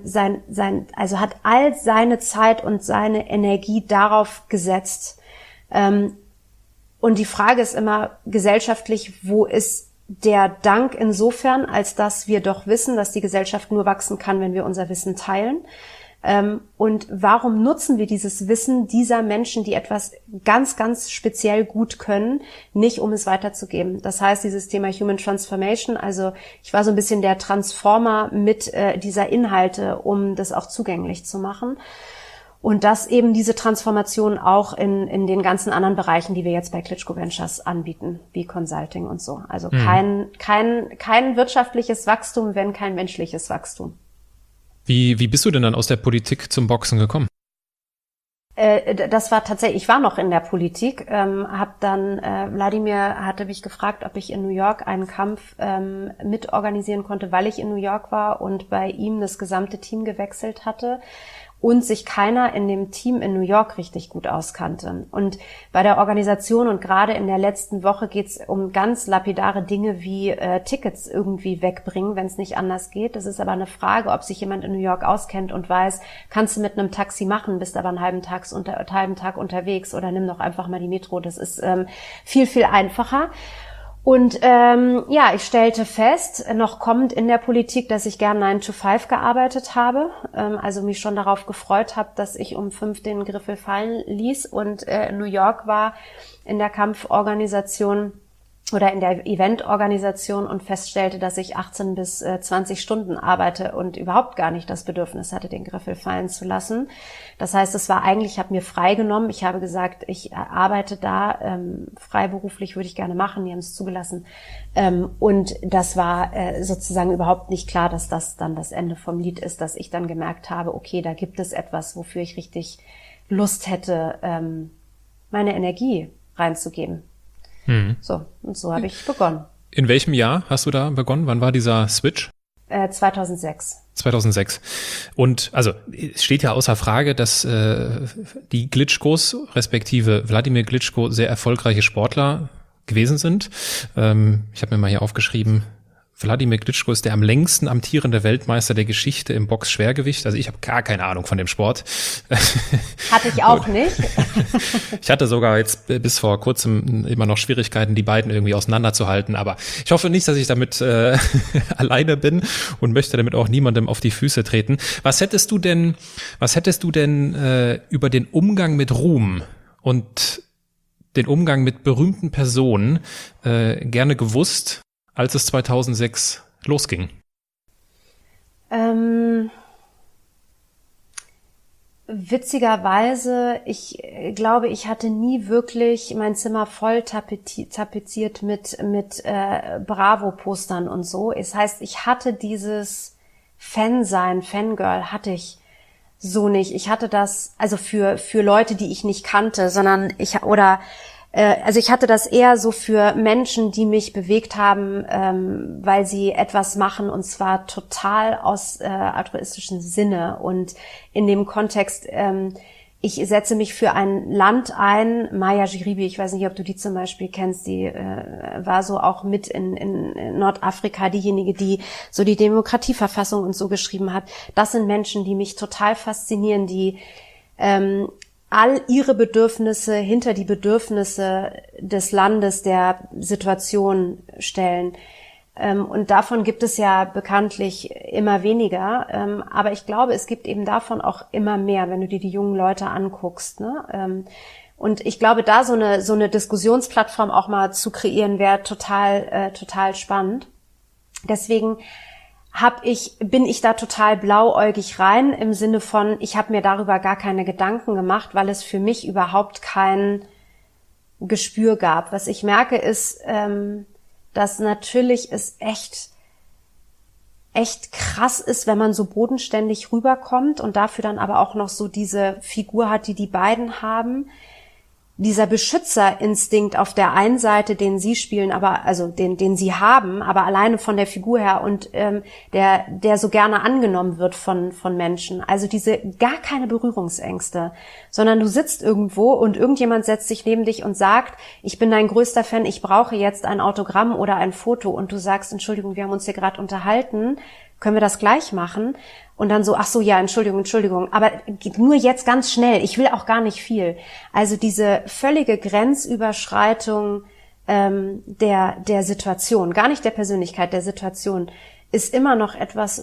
Speaker 1: hat all seine Zeit und seine Energie darauf gesetzt. Und die Frage ist immer gesellschaftlich, wo ist der Dank insofern, als dass wir doch wissen, dass die Gesellschaft nur wachsen kann, wenn wir unser Wissen teilen. Und warum nutzen wir dieses Wissen dieser Menschen, die etwas ganz, ganz speziell gut können, nicht, um es weiterzugeben? Das heißt, dieses Thema Human Transformation, also ich war so ein bisschen der Transformer mit dieser Inhalte, um das auch zugänglich zu machen. Und dass eben diese Transformation auch in den ganzen anderen Bereichen, die wir jetzt bei Klitschko Ventures anbieten, wie Consulting und so. Also kein wirtschaftliches Wachstum, wenn kein menschliches Wachstum.
Speaker 3: Wie bist du denn dann aus der Politik zum Boxen gekommen?
Speaker 1: Das war tatsächlich, ich war noch in der Politik, Wladimir hatte mich gefragt, ob ich in New York einen Kampf mitorganisieren konnte, weil ich in New York war und bei ihm das gesamte Team gewechselt hatte und sich keiner in dem Team in New York richtig gut auskannte. Und bei der Organisation und gerade in der letzten Woche geht's um ganz lapidare Dinge wie Tickets irgendwie wegbringen, wenn es nicht anders geht. Das ist aber eine Frage, ob sich jemand in New York auskennt und weiß, kannst du mit einem Taxi machen, bist aber einen halben Tag unterwegs oder nimm doch einfach mal die Metro. Das ist viel, viel einfacher. Und ich stellte fest, noch kommend in der Politik, dass ich gern 9 to 5 gearbeitet habe, also mich schon darauf gefreut habe, dass ich um 5 den Griffel fallen ließ und in New York war in der Kampforganisation oder in der Eventorganisation und feststellte, dass ich 18 bis 20 Stunden arbeite und überhaupt gar nicht das Bedürfnis hatte, den Griffel fallen zu lassen. Das heißt, es war eigentlich, ich habe mir freigenommen. Ich habe gesagt, ich arbeite da, freiberuflich würde ich gerne machen, die haben es zugelassen. Und das war sozusagen überhaupt nicht klar, dass das dann das Ende vom Lied ist, dass ich dann gemerkt habe, okay, da gibt es etwas, wofür ich richtig Lust hätte, meine Energie reinzugeben. So, und so habe ich begonnen.
Speaker 3: In welchem Jahr hast du da begonnen? Wann war dieser Switch?
Speaker 1: 2006.
Speaker 3: 2006. Und also es steht ja außer Frage, dass die Klitschkos, respektive Wladimir Klitschko, sehr erfolgreiche Sportler gewesen sind. Ich habe mir mal hier aufgeschrieben, Wladimir Klitschko ist der am längsten amtierende Weltmeister der Geschichte im Boxschwergewicht. Also ich habe gar keine Ahnung von dem Sport.
Speaker 1: Hatte ich auch nicht.
Speaker 3: Ich hatte sogar jetzt bis vor kurzem immer noch Schwierigkeiten, die beiden irgendwie auseinanderzuhalten. Aber ich hoffe nicht, dass ich damit alleine bin und möchte damit auch niemandem auf die Füße treten. Was hättest du denn über den Umgang mit Ruhm und den Umgang mit berühmten Personen gerne gewusst, als es 2006 losging?
Speaker 1: Witzigerweise, ich glaube, ich hatte nie wirklich mein Zimmer voll tapeziert mit Bravo-Postern und so. Das heißt, ich hatte dieses Fansein, Fangirl hatte ich so nicht. Ich hatte das, also für Leute, die ich nicht kannte, sondern ich hatte das eher so für Menschen, die mich bewegt haben, weil sie etwas machen, und zwar total aus altruistischen Sinne. Und in dem Kontext, ich setze mich für ein Land ein. Maya Jiribi, ich weiß nicht, ob du die zum Beispiel kennst, die war so auch mit in Nordafrika diejenige, die so die Demokratieverfassung und so geschrieben hat. Das sind Menschen, die mich total faszinieren, die all ihre Bedürfnisse hinter die Bedürfnisse des Landes, der Situation stellen. Und davon gibt es ja bekanntlich immer weniger. Aber ich glaube, es gibt eben davon auch immer mehr, wenn du dir die jungen Leute anguckst, ne? Und ich glaube, da so eine Diskussionsplattform auch mal zu kreieren, wäre total spannend. Deswegen bin ich da total blauäugig rein, im Sinne von, ich habe mir darüber gar keine Gedanken gemacht, weil es für mich überhaupt kein Gespür gab. Was ich merke ist, dass natürlich es echt krass ist, wenn man so bodenständig rüberkommt und dafür dann aber auch noch so diese Figur hat, die beiden haben. Dieser Beschützerinstinkt auf der einen Seite, den sie spielen, aber also den sie haben, aber alleine von der Figur her und der so gerne angenommen wird von Menschen. Also diese gar keine Berührungsängste, sondern du sitzt irgendwo und irgendjemand setzt sich neben dich und sagt, ich bin dein größter Fan, ich brauche jetzt ein Autogramm oder ein Foto, und du sagst, Entschuldigung, wir haben uns hier gerade unterhalten, können wir das gleich machen? Und dann so, ach so, ja, Entschuldigung, aber nur jetzt ganz schnell, ich will auch gar nicht viel. Also diese völlige Grenzüberschreitung der Situation, gar nicht der Persönlichkeit, der Situation, ist immer noch etwas,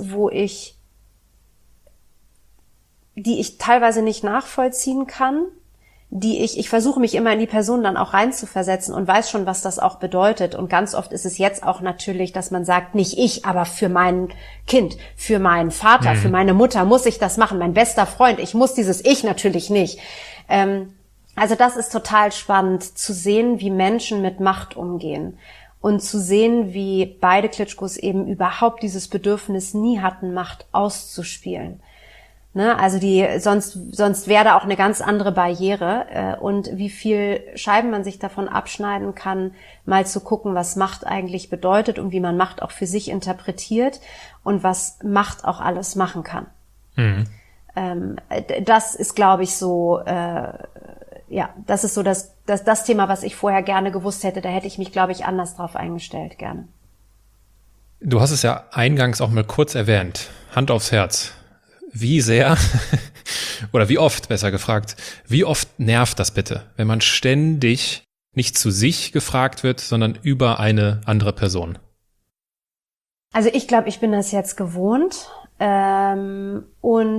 Speaker 1: die ich teilweise nicht nachvollziehen kann, ich versuche mich immer in die Person dann auch reinzuversetzen und weiß schon, was das auch bedeutet. Und ganz oft ist es jetzt auch natürlich, dass man sagt, nicht ich, aber für mein Kind, für meinen Vater, für meine Mutter muss ich das machen, mein bester Freund, ich muss dieses Ich natürlich nicht. Also das ist total spannend zu sehen, wie Menschen mit Macht umgehen und zu sehen, wie beide Klitschkos eben überhaupt dieses Bedürfnis nie hatten, Macht auszuspielen. Ne, also sonst wäre da auch eine ganz andere Barriere, und wie viel Scheiben man sich davon abschneiden kann, mal zu gucken, was Macht eigentlich bedeutet und wie man Macht auch für sich interpretiert und was Macht auch alles machen kann. Das ist, glaube ich, so, das ist so das Thema, was ich vorher gerne gewusst hätte. Da hätte ich mich, glaube ich, anders drauf eingestellt, gerne.
Speaker 3: Du hast es ja eingangs auch mal kurz erwähnt. Hand aufs Herz. Wie sehr, oder wie oft, besser gefragt, wie oft nervt das bitte, wenn man ständig nicht zu sich gefragt wird, sondern über eine andere Person?
Speaker 1: Also ich glaube, ich bin das jetzt gewohnt. Und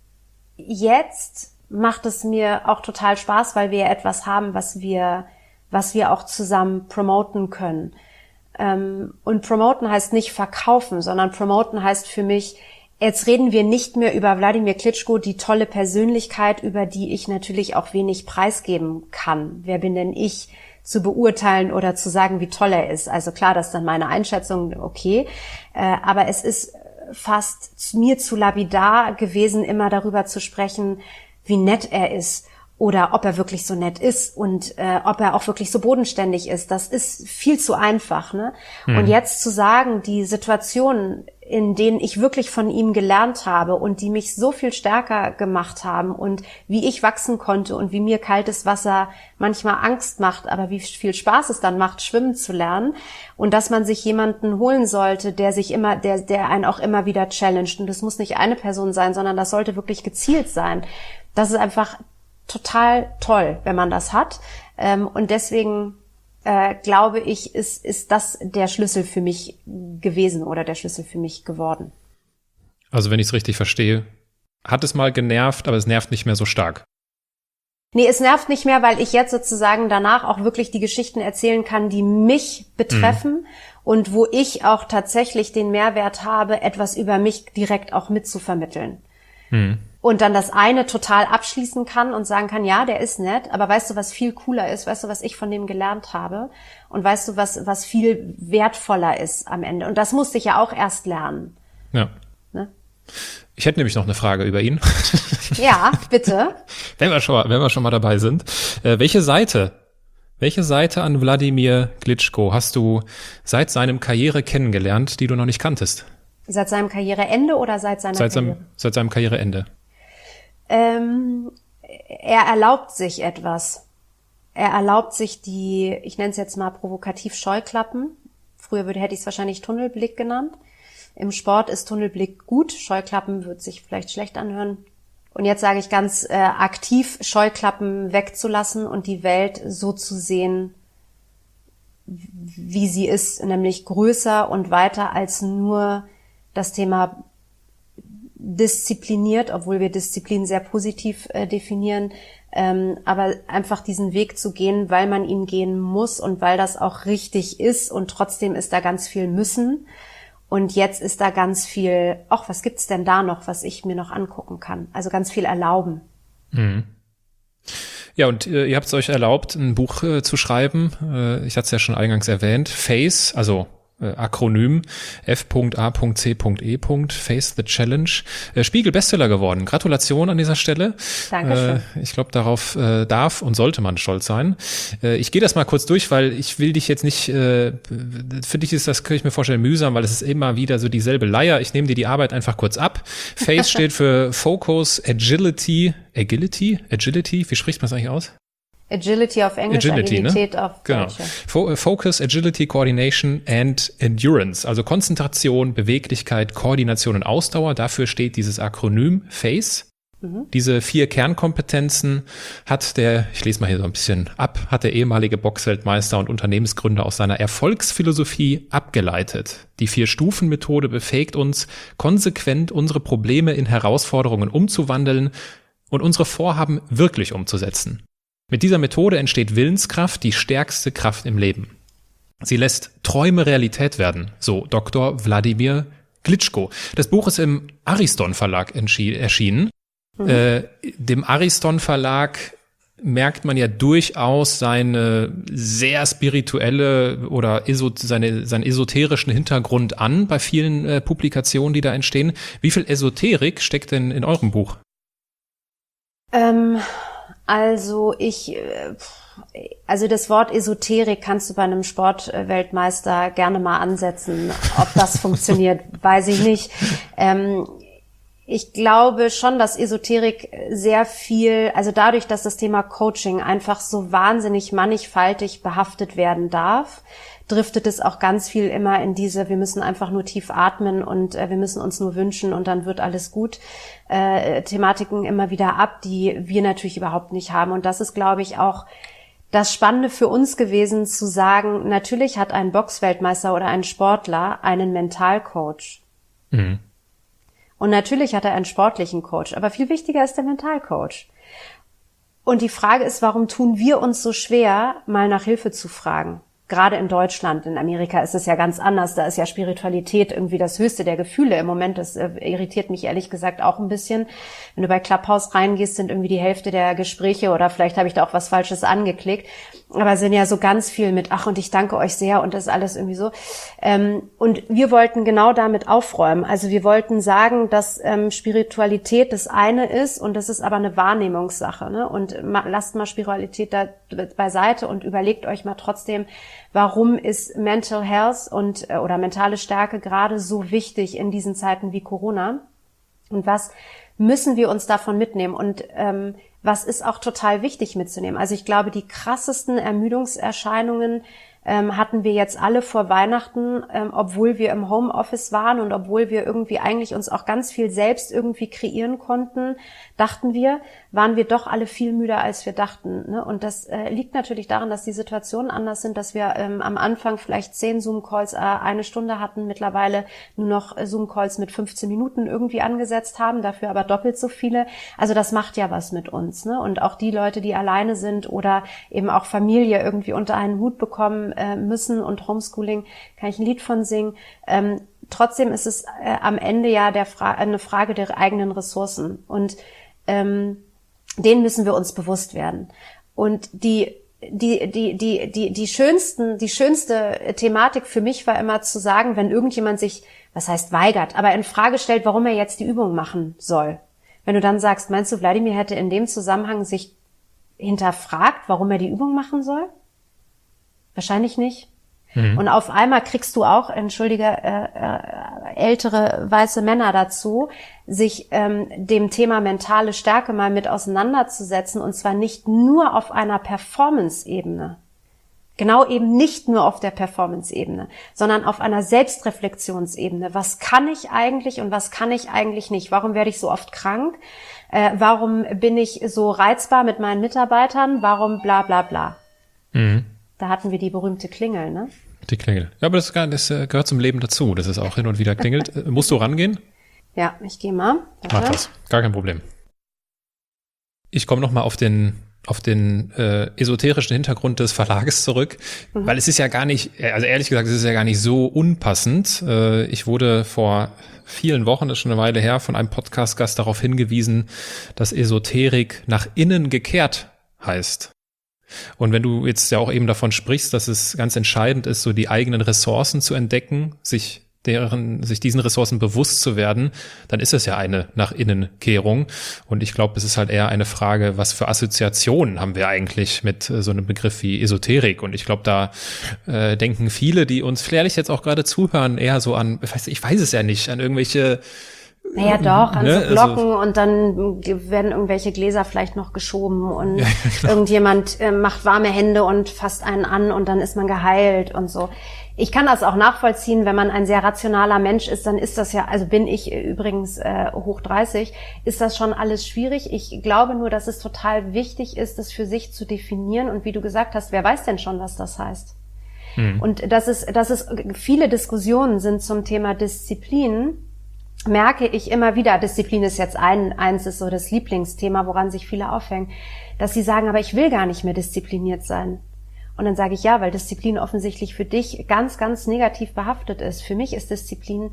Speaker 1: jetzt macht es mir auch total Spaß, weil wir etwas haben, was wir was wir auch zusammen promoten können. Und promoten heißt nicht verkaufen, sondern promoten heißt für mich, jetzt reden wir nicht mehr über Wladimir Klitschko, die tolle Persönlichkeit, über die ich natürlich auch wenig preisgeben kann. Wer bin denn ich, zu beurteilen oder zu sagen, wie toll er ist? Also klar, das ist dann meine Einschätzung, okay. Aber es ist fast mir zu lapidar gewesen, immer darüber zu sprechen, wie nett er ist oder ob er wirklich so nett ist und ob er auch wirklich so bodenständig ist. Das ist viel zu einfach, ne? Und jetzt zu sagen, die Situationen, in denen ich wirklich von ihm gelernt habe und die mich so viel stärker gemacht haben und wie ich wachsen konnte und wie mir kaltes Wasser manchmal Angst macht, aber wie viel Spaß es dann macht, schwimmen zu lernen und dass man sich jemanden holen sollte, der einen auch immer wieder challenged, und das muss nicht eine Person sein, sondern das sollte wirklich gezielt sein. Das ist einfach total toll, wenn man das hat, und deswegen glaube ich, ist das der Schlüssel für mich gewesen oder der Schlüssel für mich geworden.
Speaker 3: Also wenn ich es richtig verstehe, hat es mal genervt, aber es nervt nicht mehr so stark.
Speaker 1: Nee, es nervt nicht mehr, weil ich jetzt sozusagen danach auch wirklich die Geschichten erzählen kann, die mich betreffen und wo ich auch tatsächlich den Mehrwert habe, etwas über mich direkt auch mitzuvermitteln. Und dann das eine total abschließen kann und sagen kann, ja, der ist nett, aber weißt du, was viel cooler ist? Weißt du, was ich von dem gelernt habe? Und weißt du, was viel wertvoller ist am Ende? Und das musste ich ja auch erst lernen.
Speaker 3: Ja.
Speaker 1: Ne?
Speaker 3: Ich hätte nämlich noch eine Frage über ihn.
Speaker 1: Ja, bitte.
Speaker 3: Wenn wir schon mal dabei sind. Welche Seite an Wladimir Klitschko hast du seit seinem Karriere kennengelernt, die du noch nicht kanntest?
Speaker 1: Seit seinem Karriereende oder seit seiner Karriere?
Speaker 3: Seit seinem Karriereende.
Speaker 1: Er erlaubt sich etwas. Er erlaubt sich die, ich nenne es jetzt mal provokativ, Scheuklappen. Früher hätte ich es wahrscheinlich Tunnelblick genannt. Im Sport ist Tunnelblick gut, Scheuklappen wird sich vielleicht schlecht anhören. Und jetzt sage ich ganz aktiv, Scheuklappen wegzulassen und die Welt so zu sehen, wie sie ist, nämlich größer und weiter als nur das Thema diszipliniert, obwohl wir Disziplin sehr positiv definieren, aber einfach diesen Weg zu gehen, weil man ihn gehen muss und weil das auch richtig ist, und trotzdem ist da ganz viel müssen und jetzt ist da ganz viel, was gibt's denn da noch, was ich mir noch angucken kann? Also ganz viel erlauben.
Speaker 3: Mhm. Ja, und ihr habt es euch erlaubt, ein Buch zu schreiben. Ich hatte es ja schon eingangs erwähnt. FACE, also Akronym F.A.C.E. Face the Challenge. Spiegel Bestseller geworden. Gratulation an dieser Stelle.
Speaker 1: Dankeschön.
Speaker 3: Ich glaube, darauf darf und sollte man stolz sein. Ich gehe das mal kurz durch, weil ich will dich jetzt nicht, für dich ist das, kann ich mir vorstellen, mühsam, weil es ist immer wieder so dieselbe Leier. Ich nehme dir die Arbeit einfach kurz ab. FACE steht für Focus, Agility, wie spricht man das eigentlich aus?
Speaker 1: Agility auf Englisch, Agilität,
Speaker 3: ne?
Speaker 1: auf
Speaker 3: Genau.
Speaker 1: Deutsch.
Speaker 3: Focus, Agility, Coordination and Endurance. Also Konzentration, Beweglichkeit, Koordination und Ausdauer. Dafür steht dieses Akronym FACE. Diese 4 Kernkompetenzen hat ich lese mal hier so ein bisschen ab, hat der ehemalige Boxweltmeister und Unternehmensgründer aus seiner Erfolgsphilosophie abgeleitet. Die 4-Stufen-Methode befähigt uns, konsequent unsere Probleme in Herausforderungen umzuwandeln und unsere Vorhaben wirklich umzusetzen. Mit dieser Methode entsteht Willenskraft, die stärkste Kraft im Leben. Sie lässt Träume Realität werden, so Dr. Wladimir Klitschko. Das Buch ist im Ariston Verlag erschienen. Dem Ariston Verlag merkt man ja durchaus seine sehr spirituelle oder seinen esoterischen Hintergrund an bei vielen Publikationen, die da entstehen. Wie viel Esoterik steckt denn in eurem Buch?
Speaker 1: Also das Wort Esoterik kannst du bei einem Sportweltmeister gerne mal ansetzen. Ob das funktioniert, weiß ich nicht. Ich glaube schon, dass Esoterik sehr viel, also dadurch, dass das Thema Coaching einfach so wahnsinnig mannigfaltig behaftet werden darf, driftet es auch ganz viel immer in diese, wir müssen einfach nur tief atmen und wir müssen uns nur wünschen und dann wird alles gut, Thematiken immer wieder ab, die wir natürlich überhaupt nicht haben. Und das ist, glaube ich, auch das Spannende für uns gewesen, zu sagen, natürlich hat ein Boxweltmeister oder ein Sportler einen Mentalcoach.
Speaker 3: Mhm.
Speaker 1: Und natürlich hat er einen sportlichen Coach, aber viel wichtiger ist der Mentalcoach. Und die Frage ist, warum tun wir uns so schwer, mal nach Hilfe zu fragen? Gerade in Deutschland, in Amerika ist es ja ganz anders. Da ist ja Spiritualität irgendwie das höchste der Gefühle im Moment. Das irritiert mich ehrlich gesagt auch ein bisschen. Wenn du bei Clubhouse reingehst, sind irgendwie die Hälfte der Gespräche, oder vielleicht habe ich da auch was Falsches angeklickt, aber sind ja so ganz viel mit, ach, und ich danke euch sehr und das ist alles irgendwie so. Und wir wollten genau damit aufräumen. Also wir wollten sagen, dass Spiritualität das eine ist und das ist aber eine Wahrnehmungssache, ne? Und lasst mal Spiritualität da beiseite und überlegt euch mal trotzdem, warum ist Mental Health und oder mentale Stärke gerade so wichtig in diesen Zeiten wie Corona? Und was müssen wir uns davon mitnehmen? Und was ist auch total wichtig mitzunehmen? Also ich glaube, die krassesten Ermüdungserscheinungen hatten wir jetzt alle vor Weihnachten, obwohl wir im Homeoffice waren und obwohl wir irgendwie eigentlich uns auch ganz viel selbst irgendwie kreieren konnten, dachten wir, waren wir doch alle viel müder, als wir dachten, ne? Und das liegt natürlich daran, dass die Situationen anders sind, dass wir am Anfang vielleicht 10 Zoom-Calls eine Stunde hatten, mittlerweile nur noch Zoom-Calls mit 15 Minuten irgendwie angesetzt haben, dafür aber doppelt so viele. Also das macht ja was mit uns, ne? Und auch die Leute, die alleine sind oder eben auch Familie irgendwie unter einen Hut bekommen müssen und Homeschooling, kann ich ein Lied von singen. Trotzdem ist es am Ende ja eine Frage der eigenen Ressourcen und denen müssen wir uns bewusst werden. Und die schönste Thematik für mich war immer zu sagen, wenn irgendjemand sich, was heißt weigert, aber in Frage stellt, warum er jetzt die Übung machen soll. Wenn du dann sagst, meinst du, Wladimir hätte in dem Zusammenhang sich hinterfragt, warum er die Übung machen soll? Wahrscheinlich nicht. Und auf einmal kriegst du auch, ältere weiße Männer dazu, sich dem Thema mentale Stärke mal mit auseinanderzusetzen, und zwar nicht nur auf einer Performance-Ebene. Genau eben nicht nur auf der Performance-Ebene, sondern auf einer Selbstreflexionsebene. Was kann ich eigentlich und was kann ich eigentlich nicht? Warum werde ich so oft krank? Warum bin ich so reizbar mit meinen Mitarbeitern? Warum bla bla bla? Da hatten wir die berühmte Klingel, ne? Die
Speaker 3: Klingel. Ja, aber das gehört zum Leben dazu, dass es auch hin und wieder klingelt. Musst du rangehen?
Speaker 1: Ja, ich gehe mal.
Speaker 3: Mach das. Gar kein Problem. Ich komme nochmal auf den esoterischen Hintergrund des Verlages zurück, weil es ist ja gar nicht, also ehrlich gesagt, es ist ja gar nicht so unpassend. Ich wurde vor vielen Wochen, das ist schon eine Weile her, von einem Podcast-Gast darauf hingewiesen, dass Esoterik nach innen gekehrt heißt. Und wenn du jetzt ja auch eben davon sprichst, dass es ganz entscheidend ist, so die eigenen Ressourcen zu entdecken, sich diesen Ressourcen bewusst zu werden, dann ist es ja eine Nach-Innen-Kehrung. Und ich glaube, es ist halt eher eine Frage, was für Assoziationen haben wir eigentlich mit so einem Begriff wie Esoterik. Und ich glaube, da denken viele, die uns vielleicht jetzt auch gerade zuhören, eher so an, ich weiß es ja nicht, an irgendwelche
Speaker 1: Naja, doch, an so Glocken, und dann werden irgendwelche Gläser vielleicht noch geschoben und irgendjemand macht warme Hände und fasst einen an und dann ist man geheilt und so. Ich kann das auch nachvollziehen, wenn man ein sehr rationaler Mensch ist, dann ist das ja, also bin ich übrigens hoch 30, ist das schon alles schwierig. Ich glaube nur, dass es total wichtig ist, das für sich zu definieren, und wie du gesagt hast, wer weiß denn schon, was das heißt? Und dass es viele Diskussionen sind zum Thema Disziplin, merke ich immer wieder. Disziplin ist jetzt eins ist so das Lieblingsthema, woran sich viele aufhängen, dass sie sagen, aber ich will gar nicht mehr diszipliniert sein. Und dann sage ich, ja, weil Disziplin offensichtlich für dich ganz, ganz negativ behaftet ist. Für mich ist Disziplin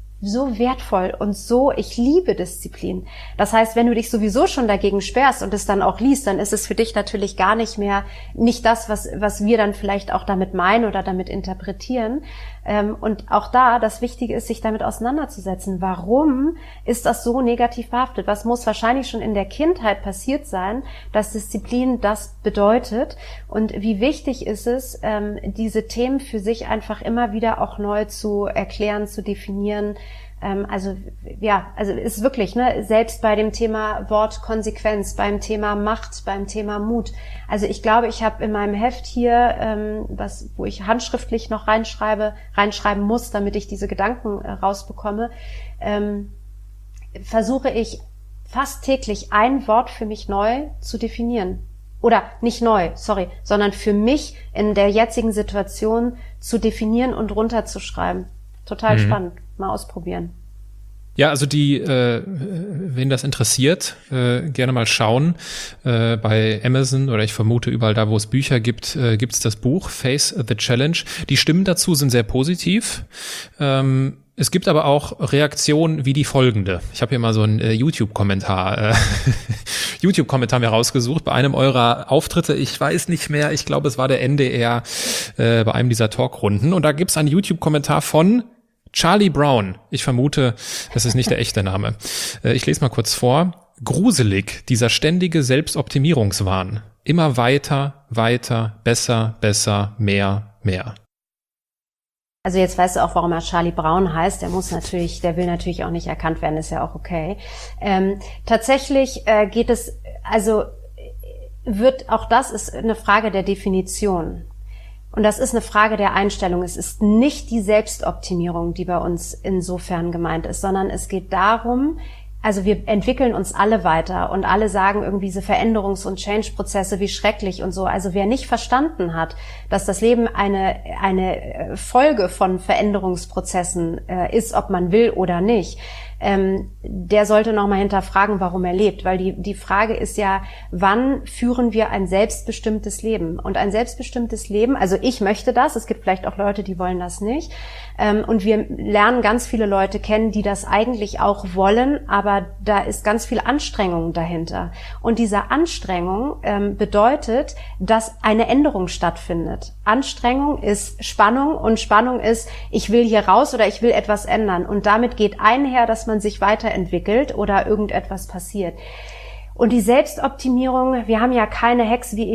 Speaker 1: so wertvoll und so, ich liebe Disziplin. Das heißt, wenn du dich sowieso schon dagegen sperrst und es dann auch liest, dann ist es für dich natürlich gar nicht mehr, nicht das, was wir dann vielleicht auch damit meinen oder damit interpretieren. Und auch da, das Wichtige ist, sich damit auseinanderzusetzen. Warum ist das so negativ behaftet? Was muss wahrscheinlich schon in der Kindheit passiert sein, dass Disziplin das bedeutet? Und wie wichtig ist es, diese Themen für sich einfach immer wieder auch neu zu erklären, zu definieren? Also ist wirklich, ne, selbst bei dem Thema Wort Konsequenz, beim Thema Macht, beim Thema Mut. Also ich glaube, ich habe in meinem Heft hier, wo ich handschriftlich noch reinschreiben muss, damit ich diese Gedanken rausbekomme, versuche ich fast täglich ein Wort für mich neu zu definieren. Oder nicht neu, sondern für mich in der jetzigen Situation zu definieren und runterzuschreiben. Total spannend. Mal ausprobieren.
Speaker 3: Ja, also wen das interessiert, gerne mal schauen. Bei Amazon oder ich vermute überall da, wo es Bücher gibt, gibt's das Buch Face the Challenge. Die Stimmen dazu sind sehr positiv. Es gibt aber auch Reaktionen wie die folgende. Ich habe hier mal so einen YouTube-Kommentar mir rausgesucht bei einem eurer Auftritte. Ich weiß nicht mehr, ich glaube, es war der NDR bei einem dieser Talkrunden. Und da gibt's einen YouTube-Kommentar von Charlie Brown. Ich vermute, das ist nicht der echte Name. Ich lese mal kurz vor. Gruselig, dieser ständige Selbstoptimierungswahn. Immer weiter, weiter, besser, besser, mehr, mehr.
Speaker 1: Also jetzt weißt du auch, warum er Charlie Brown heißt. Der will natürlich auch nicht erkannt werden, ist ja auch okay. Tatsächlich das ist eine Frage der Definition. Und das ist eine Frage der Einstellung. Es ist nicht die Selbstoptimierung, die bei uns insofern gemeint ist, sondern es geht darum, also wir entwickeln uns alle weiter und alle sagen irgendwie diese Veränderungs- und Change-Prozesse, wie schrecklich und so. Also wer nicht verstanden hat, dass das Leben eine Folge von Veränderungsprozessen ist, ob man will oder nicht, der sollte nochmal hinterfragen, warum er lebt. Weil die Frage ist ja, wann führen wir ein selbstbestimmtes Leben? Und ein selbstbestimmtes Leben, also ich möchte das, es gibt vielleicht auch Leute, die wollen das nicht. Und wir lernen ganz viele Leute kennen, die das eigentlich auch wollen, aber da ist ganz viel Anstrengung dahinter. Und diese Anstrengung bedeutet, dass eine Änderung stattfindet. Anstrengung ist Spannung und Spannung ist, ich will hier raus oder ich will etwas ändern. Und damit geht einher, dass man sich weiterentwickelt oder irgendetwas passiert. Und die Selbstoptimierung, wir haben ja keine Hacks, wie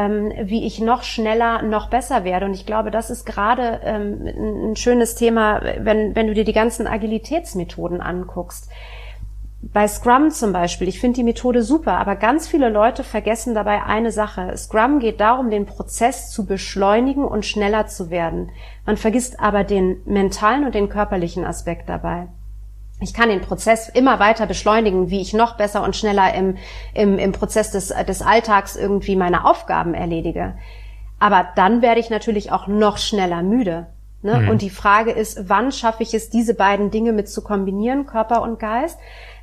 Speaker 1: ich noch schneller, noch besser werde. Und ich glaube, das ist gerade ein schönes Thema, wenn du dir die ganzen Agilitätsmethoden anguckst. Bei Scrum zum Beispiel, ich finde die Methode super, aber ganz viele Leute vergessen dabei eine Sache. Scrum geht darum, den Prozess zu beschleunigen und schneller zu werden. Man vergisst aber den mentalen und den körperlichen Aspekt dabei. Ich kann den Prozess immer weiter beschleunigen, wie ich noch besser und schneller im Prozess des Alltags irgendwie meine Aufgaben erledige. Aber dann werde ich natürlich auch noch schneller müde. Ne? Mhm. Und die Frage ist, wann schaffe ich es, diese beiden Dinge mit zu kombinieren, Körper und Geist,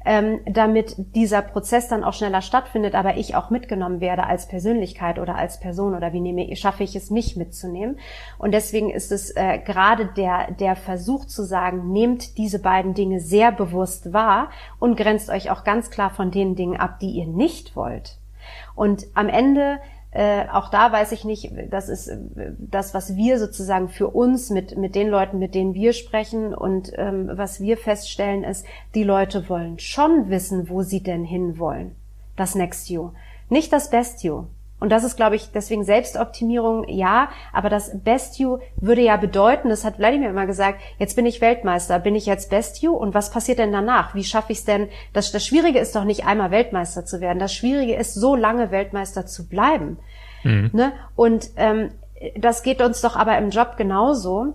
Speaker 1: damit dieser Prozess dann auch schneller stattfindet, aber ich auch mitgenommen werde als Persönlichkeit oder als Person oder schaffe ich es, mich mitzunehmen. Und deswegen ist es gerade der Versuch zu sagen, nehmt diese beiden Dinge sehr bewusst wahr und grenzt euch auch ganz klar von den Dingen ab, die ihr nicht wollt. Und am Ende auch da weiß ich nicht, das ist das, was wir sozusagen für uns mit den Leuten, mit denen wir sprechen und was wir feststellen ist, die Leute wollen schon wissen, wo sie denn hinwollen. Das Next You. Nicht das Best You. Und das ist, glaube ich, deswegen Selbstoptimierung, ja, aber das Best You würde ja bedeuten, das hat Wladimir immer gesagt, jetzt bin ich Weltmeister, bin ich jetzt Best You und was passiert denn danach? Wie schaffe ich es denn? Das Schwierige ist doch nicht einmal Weltmeister zu werden, das Schwierige ist, so lange Weltmeister zu bleiben. Mhm. Ne? Und das geht uns doch aber im Job genauso.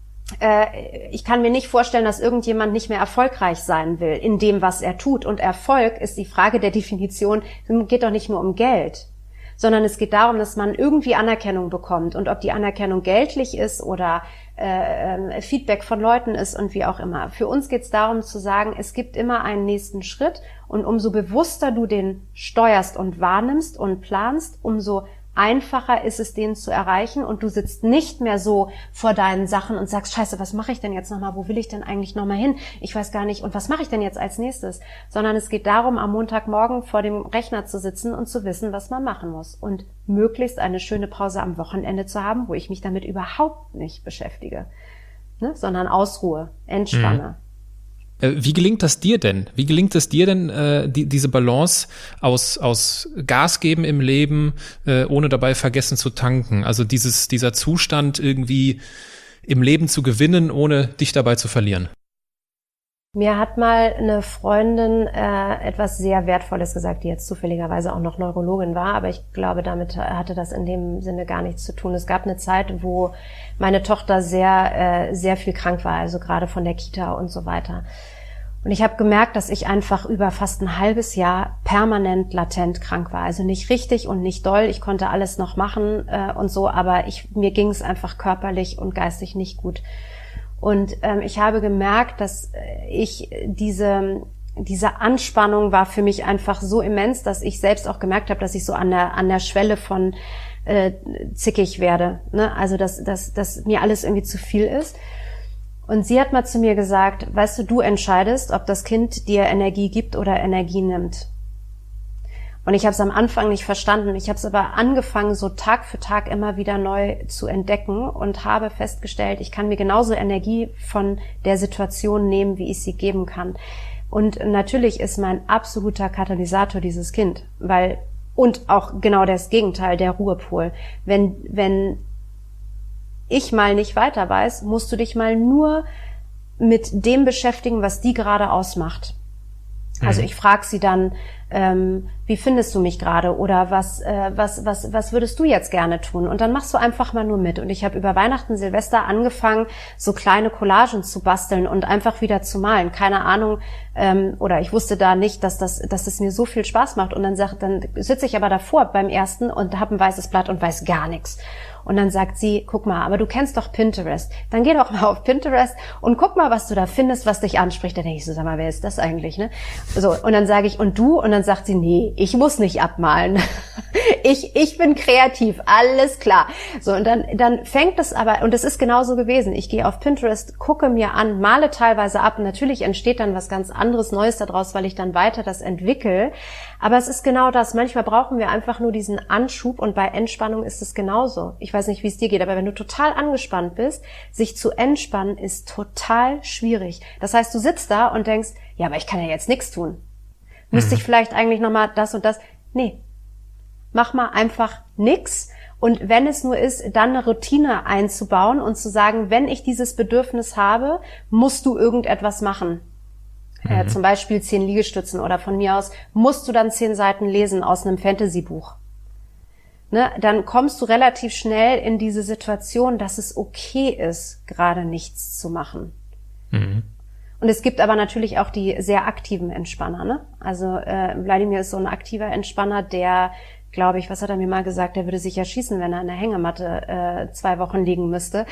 Speaker 1: Ich kann mir nicht vorstellen, dass irgendjemand nicht mehr erfolgreich sein will in dem, was er tut. Und Erfolg ist die Frage der Definition, es geht doch nicht nur um Geld, sondern es geht darum, dass man irgendwie Anerkennung bekommt. Und ob die Anerkennung geldlich ist oder Feedback von Leuten ist und wie auch immer. Für uns geht es darum zu sagen, es gibt immer einen nächsten Schritt und umso bewusster du den steuerst und wahrnimmst und planst, umso einfacher ist es, den zu erreichen und du sitzt nicht mehr so vor deinen Sachen und sagst, scheiße, was mache ich denn jetzt nochmal? Wo will ich denn eigentlich nochmal hin? Ich weiß gar nicht. Und was mache ich denn jetzt als nächstes? Sondern es geht darum, am Montagmorgen vor dem Rechner zu sitzen und zu wissen, was man machen muss. Und möglichst eine schöne Pause am Wochenende zu haben, wo ich mich damit überhaupt nicht beschäftige, ne? Sondern ausruhe, entspanne. Mhm.
Speaker 3: Wie gelingt das dir denn? Wie gelingt es dir denn, diese Balance aus Gas geben im Leben, ohne dabei vergessen zu tanken? Also dieser Zustand irgendwie im Leben zu gewinnen, ohne dich dabei zu verlieren?
Speaker 1: Mir hat mal eine Freundin etwas sehr Wertvolles gesagt, die jetzt zufälligerweise auch noch Neurologin war, aber ich glaube, damit hatte das in dem Sinne gar nichts zu tun. Es gab eine Zeit, wo meine Tochter sehr viel krank war, also gerade von der Kita und so weiter. Und ich habe gemerkt, dass ich einfach über fast ein halbes Jahr permanent latent krank war. Also nicht richtig und nicht doll. Ich konnte alles noch machen und so, aber mir ging es einfach körperlich und geistig nicht gut. Und ich habe gemerkt, dass diese Anspannung war für mich einfach so immens, dass ich selbst auch gemerkt habe, dass ich so an der Schwelle von zickig werde, ne? Also dass mir alles irgendwie zu viel ist. Und sie hat mal zu mir gesagt, weißt du entscheidest, ob das Kind dir Energie gibt oder Energie nimmt. Und ich habe es am Anfang nicht verstanden. Ich habe es aber angefangen, so Tag für Tag immer wieder neu zu entdecken und habe festgestellt, ich kann mir genauso Energie von der Situation nehmen, wie ich sie geben kann. Und natürlich ist mein absoluter Katalysator dieses Kind, und auch genau das Gegenteil, der Ruhepol. Wenn ich mal nicht weiter weiß, musst du dich mal nur mit dem beschäftigen, was die gerade ausmacht. Also ich frage sie dann, wie findest du mich gerade oder was würdest du jetzt gerne tun? Und dann machst du einfach mal nur mit. Und ich habe über Weihnachten, Silvester angefangen, so kleine Collagen zu basteln und einfach wieder zu malen. Keine Ahnung, oder ich wusste da nicht, dass das mir so viel Spaß macht. Und dann sitze ich aber davor beim ersten und habe ein weißes Blatt und weiß gar nichts. Und dann sagt sie, guck mal, aber du kennst doch Pinterest. Dann geh doch mal auf Pinterest und guck mal, was du da findest, was dich anspricht. Da denke ich so, sag mal, wer ist das eigentlich, ne? So, und dann sage ich, und du? Und dann sagt sie, nee, ich muss nicht abmalen. Ich bin kreativ, alles klar. So, und dann fängt es aber, und es ist genauso gewesen. Ich gehe auf Pinterest, gucke mir an, male teilweise ab. Natürlich entsteht dann was ganz anderes, Neues daraus, weil ich dann weiter das entwickle. Aber es ist genau das. Manchmal brauchen wir einfach nur diesen Anschub und bei Entspannung ist es genauso. Ich weiß nicht, wie es dir geht, aber wenn du total angespannt bist, sich zu entspannen ist total schwierig. Das heißt, du sitzt da und denkst, ja, aber ich kann ja jetzt nichts tun. Müsste ich vielleicht eigentlich nochmal das und das? Nee. Mach mal einfach nix. Und wenn es nur ist, dann eine Routine einzubauen und zu sagen, wenn ich dieses Bedürfnis habe, musst du irgendetwas machen. Zum Beispiel 10 Liegestützen oder von mir aus musst du dann 10 Seiten lesen aus einem Fantasy-Buch. Ne? Dann kommst du relativ schnell in diese Situation, dass es okay ist, gerade nichts zu machen. Und es gibt aber natürlich auch die sehr aktiven Entspanner. Ne? Also Wladimir ist so ein aktiver Entspanner, der, glaube ich, was hat er mir mal gesagt, der würde sich ja schießen, wenn er in der Hängematte 2 Wochen liegen müsste.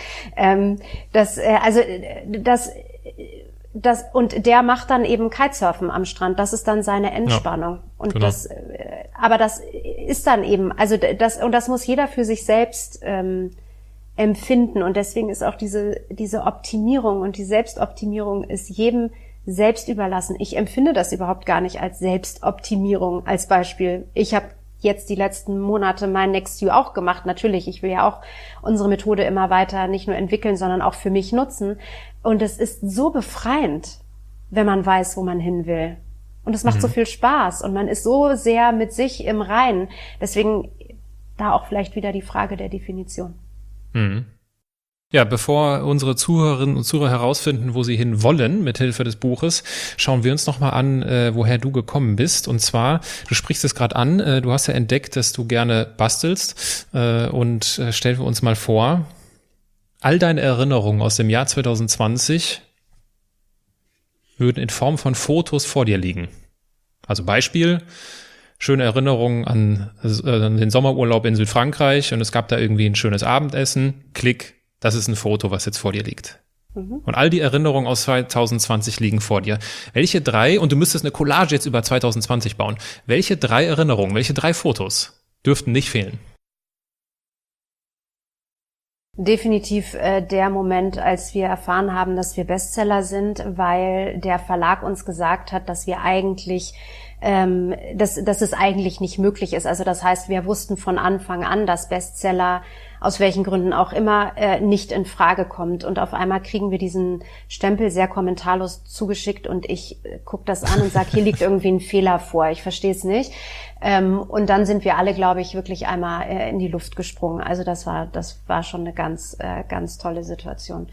Speaker 1: Und der macht dann eben Kitesurfen am Strand. Das ist dann seine Entspannung. Ja, und genau. Aber das ist dann eben, also das muss jeder für sich selbst empfinden. Und deswegen ist auch diese Optimierung und die Selbstoptimierung ist jedem selbst überlassen. Ich empfinde das überhaupt gar nicht als Selbstoptimierung. Als Beispiel, ich habe jetzt die letzten Monate mein Next You auch gemacht. Natürlich, ich will ja auch unsere Methode immer weiter nicht nur entwickeln, sondern auch für mich nutzen. Und es ist so befreiend, wenn man weiß, wo man hin will. Und es macht so viel Spaß und man ist so sehr mit sich im Reinen. Deswegen da auch vielleicht wieder die Frage der Definition.
Speaker 3: Ja, bevor unsere Zuhörerinnen und Zuhörer herausfinden, wo sie hin wollen, mit Hilfe des Buches, schauen wir uns nochmal an, woher du gekommen bist. Und zwar, du sprichst es gerade an, du hast ja entdeckt, dass du gerne bastelst. Und stellen wir uns mal vor, all deine Erinnerungen aus dem Jahr 2020 würden in Form von Fotos vor dir liegen. Also Beispiel, schöne Erinnerungen an den Sommerurlaub in Südfrankreich und es gab da irgendwie ein schönes Abendessen. Klick. Das ist ein Foto, was jetzt vor dir liegt. Und all die Erinnerungen aus 2020 liegen vor dir. Welche 3, und du müsstest eine Collage jetzt über 2020 bauen, welche 3 Erinnerungen, welche 3 Fotos dürften nicht fehlen?
Speaker 1: Definitiv der Moment, als wir erfahren haben, dass wir Bestseller sind, weil der Verlag uns gesagt hat, dass wir eigentlich dass es eigentlich nicht möglich ist. Also das heißt, wir wussten von Anfang an, dass Bestseller aus welchen Gründen auch immer nicht in Frage kommt. Und auf einmal kriegen wir diesen Stempel sehr kommentarlos zugeschickt und ich gucke das an und sage, hier liegt irgendwie ein Fehler vor, ich verstehe es nicht. Und dann sind wir alle, glaube ich, wirklich einmal in die Luft gesprungen. Also das war schon eine ganz tolle Situation.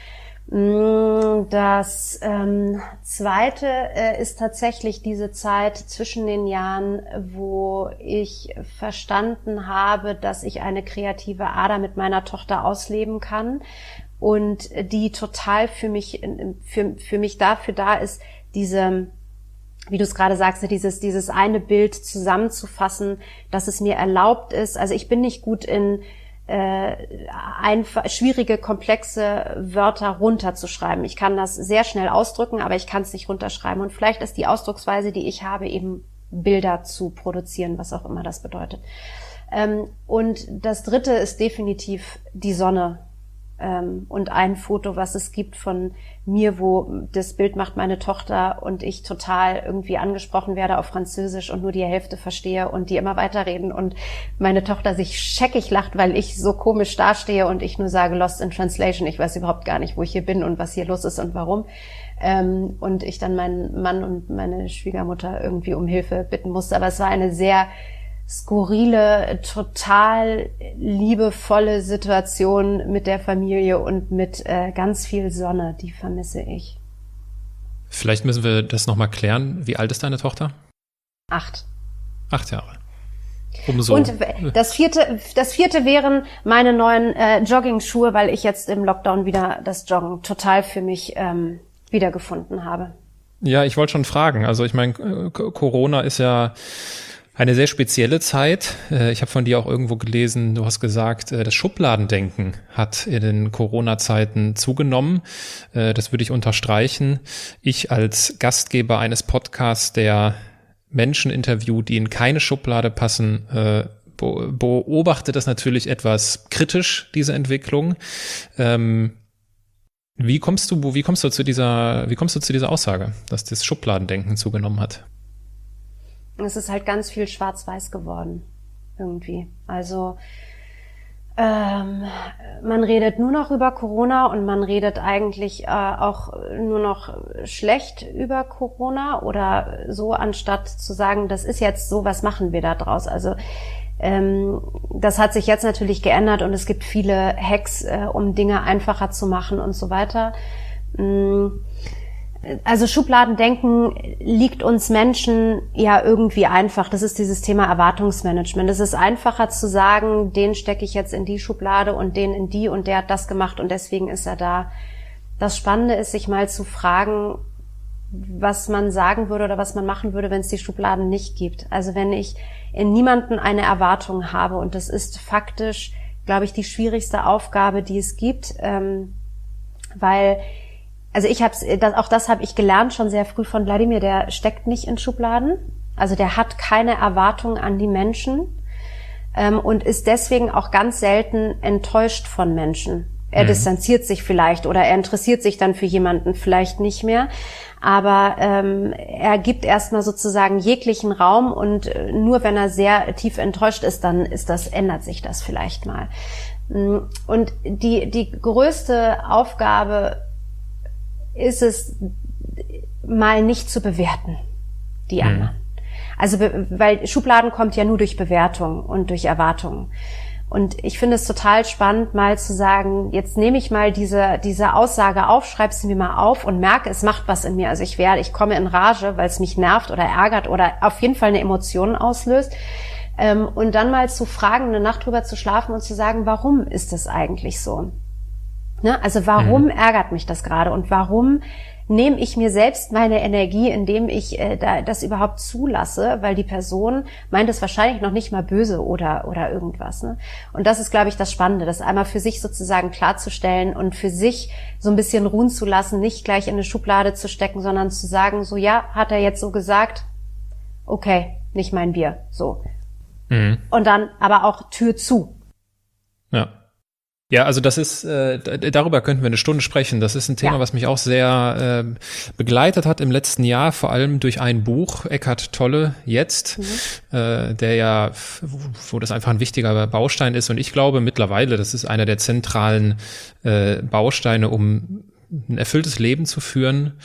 Speaker 1: Das Zweite ist tatsächlich diese Zeit zwischen den Jahren, wo ich verstanden habe, dass ich eine kreative Ader mit meiner Tochter ausleben kann und die total für mich dafür da ist, diese, wie du es gerade sagst, dieses eine Bild zusammenzufassen, dass es mir erlaubt ist. Also ich bin nicht gut in einfach schwierige, komplexe Wörter runterzuschreiben. Ich kann das sehr schnell ausdrücken, aber ich kann es nicht runterschreiben. Und vielleicht ist die Ausdrucksweise, die ich habe, eben Bilder zu produzieren, was auch immer das bedeutet. Und das dritte ist definitiv die Sonne. Und ein Foto, was es gibt von mir, wo das Bild macht meine Tochter und ich total irgendwie angesprochen werde auf Französisch und nur die Hälfte verstehe und die immer weiterreden und meine Tochter sich scheckig lacht, weil ich so komisch dastehe und ich nur sage Lost in Translation. Ich weiß überhaupt gar nicht, wo ich hier bin und was hier los ist und warum. Und ich dann meinen Mann und meine Schwiegermutter irgendwie um Hilfe bitten musste. Aber es war eine sehr skurrile, total liebevolle Situation mit der Familie und mit ganz viel Sonne, die vermisse ich.
Speaker 3: Vielleicht müssen wir das nochmal klären. Wie alt ist deine Tochter?
Speaker 1: 8.
Speaker 3: 8 Jahre. Umso.
Speaker 1: Und das vierte wären meine neuen Jogging-Schuhe, weil ich jetzt im Lockdown wieder das Joggen total für mich wiedergefunden habe. Ja,
Speaker 3: ich wollte schon fragen. Also ich meine, Corona ist ja eine sehr spezielle Zeit. Ich habe von dir auch irgendwo gelesen, du hast gesagt, das Schubladendenken hat in den Corona-Zeiten zugenommen. Das würde ich unterstreichen. Ich als Gastgeber eines Podcasts, der Menschen interviewt, die in keine Schublade passen, beobachte das natürlich etwas kritisch, diese Entwicklung. Wie kommst du zu dieser Aussage, dass das Schubladendenken zugenommen hat?
Speaker 1: Es ist halt ganz viel schwarz-weiß geworden, irgendwie. Also man redet nur noch über Corona und man redet eigentlich auch nur noch schlecht über Corona oder so, anstatt zu sagen, das ist jetzt so, was machen wir da draus? Also das hat sich jetzt natürlich geändert und es gibt viele Hacks, um Dinge einfacher zu machen und so weiter. Also Schubladendenken liegt uns Menschen ja irgendwie einfach. Das ist dieses Thema Erwartungsmanagement. Es ist einfacher zu sagen, den stecke ich jetzt in die Schublade und den in die und der hat das gemacht und deswegen ist er da. Das Spannende ist, sich mal zu fragen, was man sagen würde oder was man machen würde, wenn es die Schubladen nicht gibt. Also wenn ich in niemanden eine Erwartung habe und das ist faktisch, glaube ich, die schwierigste Aufgabe, die es gibt, weil also das habe ich gelernt schon sehr früh von Wladimir, der steckt nicht in Schubladen. Also der hat keine Erwartung an die Menschen und ist deswegen auch ganz selten enttäuscht von Menschen. Er distanziert sich vielleicht oder er interessiert sich dann für jemanden vielleicht nicht mehr. Aber er gibt erstmal sozusagen jeglichen Raum und nur wenn er sehr tief enttäuscht ist, dann ändert sich das vielleicht mal. Und die größte Aufgabe ist es, mal nicht zu bewerten, die anderen. Also, weil Schubladen kommt ja nur durch Bewertung und durch Erwartungen. Und ich finde es total spannend, mal zu sagen, jetzt nehme ich mal diese Aussage auf, schreibe sie mir mal auf und merke, es macht was in mir. Also ich komme in Rage, weil es mich nervt oder ärgert oder auf jeden Fall eine Emotion auslöst. Und dann mal zu fragen, eine Nacht drüber zu schlafen und zu sagen, warum ist das eigentlich so? Ne? Also warum ärgert mich das gerade und warum nehme ich mir selbst meine Energie, indem ich das überhaupt zulasse, weil die Person meint es wahrscheinlich noch nicht mal böse oder irgendwas. Ne? Und das ist, glaube ich, das Spannende, das einmal für sich sozusagen klarzustellen und für sich so ein bisschen ruhen zu lassen, nicht gleich in eine Schublade zu stecken, sondern zu sagen, so ja, hat er jetzt so gesagt, okay, nicht mein Bier, so. Und dann aber auch Tür zu.
Speaker 3: Ja. Ja, also das ist, darüber könnten wir eine Stunde sprechen. Das ist ein Thema, was mich auch sehr begleitet hat im letzten Jahr, vor allem durch ein Buch, Eckhart Tolle, jetzt, der ja, wo das einfach ein wichtiger Baustein ist. Und ich glaube mittlerweile, das ist einer der zentralen Bausteine, um ein erfülltes Leben zu führen,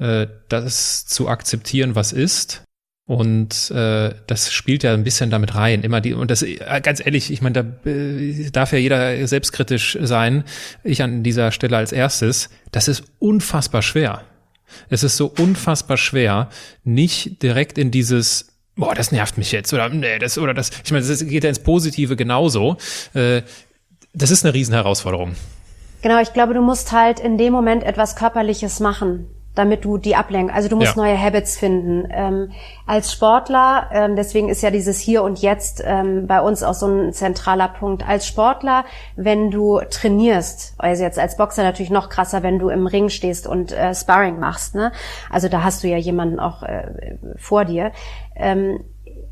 Speaker 3: das zu akzeptieren, was ist. Und das spielt ja ein bisschen damit rein. Und das, ganz ehrlich, ich meine, da darf ja jeder selbstkritisch sein. Ich an dieser Stelle als erstes. Das ist unfassbar schwer. Es ist so unfassbar schwer, nicht direkt in dieses, boah, das nervt mich jetzt oder nee, das. Ich meine, das geht ja ins Positive genauso. Das ist eine Riesenherausforderung.
Speaker 1: Genau, ich glaube, du musst halt in dem Moment etwas Körperliches machen. damit du die Ablenkung, also du musst neue Habits finden. Als Sportler, deswegen ist ja dieses Hier und Jetzt bei uns auch so ein zentraler Punkt. Als Sportler, wenn du trainierst, also jetzt als Boxer natürlich noch krasser, wenn du im Ring stehst und Sparring machst, ne? Also da hast du ja jemanden auch vor dir. In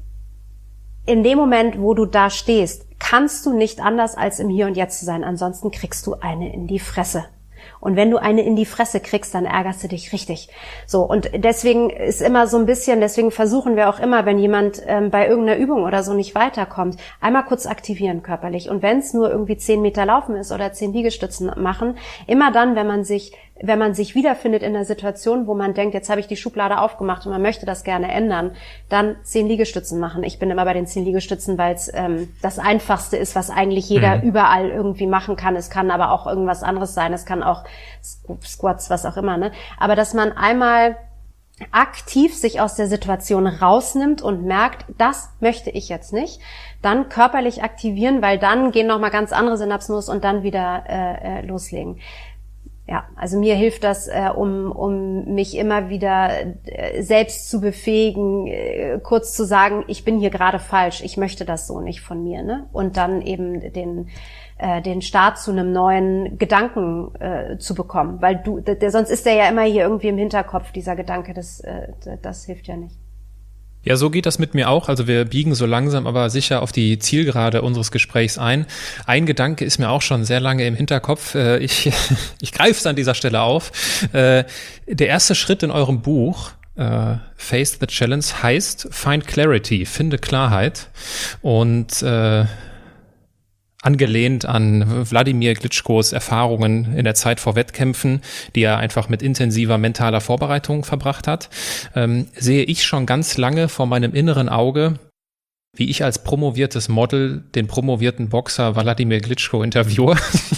Speaker 1: dem Moment, wo du da stehst, kannst du nicht anders als im Hier und Jetzt zu sein. Ansonsten kriegst du eine in die Fresse. Und wenn du eine in die Fresse kriegst, dann ärgerst du dich richtig. So, und deswegen ist immer so ein bisschen, deswegen versuchen wir auch immer, wenn jemand bei irgendeiner Übung oder so nicht weiterkommt, einmal kurz aktivieren körperlich. Und wenn es nur irgendwie 10 Meter laufen ist oder 10 Liegestützen machen, immer dann, wenn man sich wiederfindet in der Situation, wo man denkt, jetzt habe ich die Schublade aufgemacht und man möchte das gerne ändern, dann 10 Liegestützen machen. Ich bin immer bei den 10 Liegestützen, weil es das Einfachste ist, was eigentlich jeder überall irgendwie machen kann. Es kann aber auch irgendwas anderes sein. Es kann auch Squats, was auch immer, ne? Aber dass man einmal aktiv sich aus der Situation rausnimmt und merkt, das möchte ich jetzt nicht, dann körperlich aktivieren, weil dann gehen nochmal ganz andere Synapsen los und dann wieder loslegen. Ja, also mir hilft das, um mich immer wieder selbst zu befähigen, kurz zu sagen, ich bin hier gerade falsch, ich möchte das so nicht von mir, ne? Und dann eben den Start zu einem neuen Gedanken zu bekommen, weil sonst ist der ja immer hier irgendwie im Hinterkopf, dieser Gedanke, das hilft ja nicht.
Speaker 3: Ja, so geht das mit mir auch. Also wir biegen so langsam aber sicher auf die Zielgerade unseres Gesprächs ein. Ein Gedanke ist mir auch schon sehr lange im Hinterkopf. Ich greife es an dieser Stelle auf. Der erste Schritt in eurem Buch, Face the Challenge, heißt Find Clarity, finde Klarheit. Und angelehnt an Wladimir Klitschkos Erfahrungen in der Zeit vor Wettkämpfen, die er einfach mit intensiver mentaler Vorbereitung verbracht hat, sehe ich schon ganz lange vor meinem inneren Auge, wie ich als promoviertes Model den promovierten Boxer Wladimir Klitschko interviewe.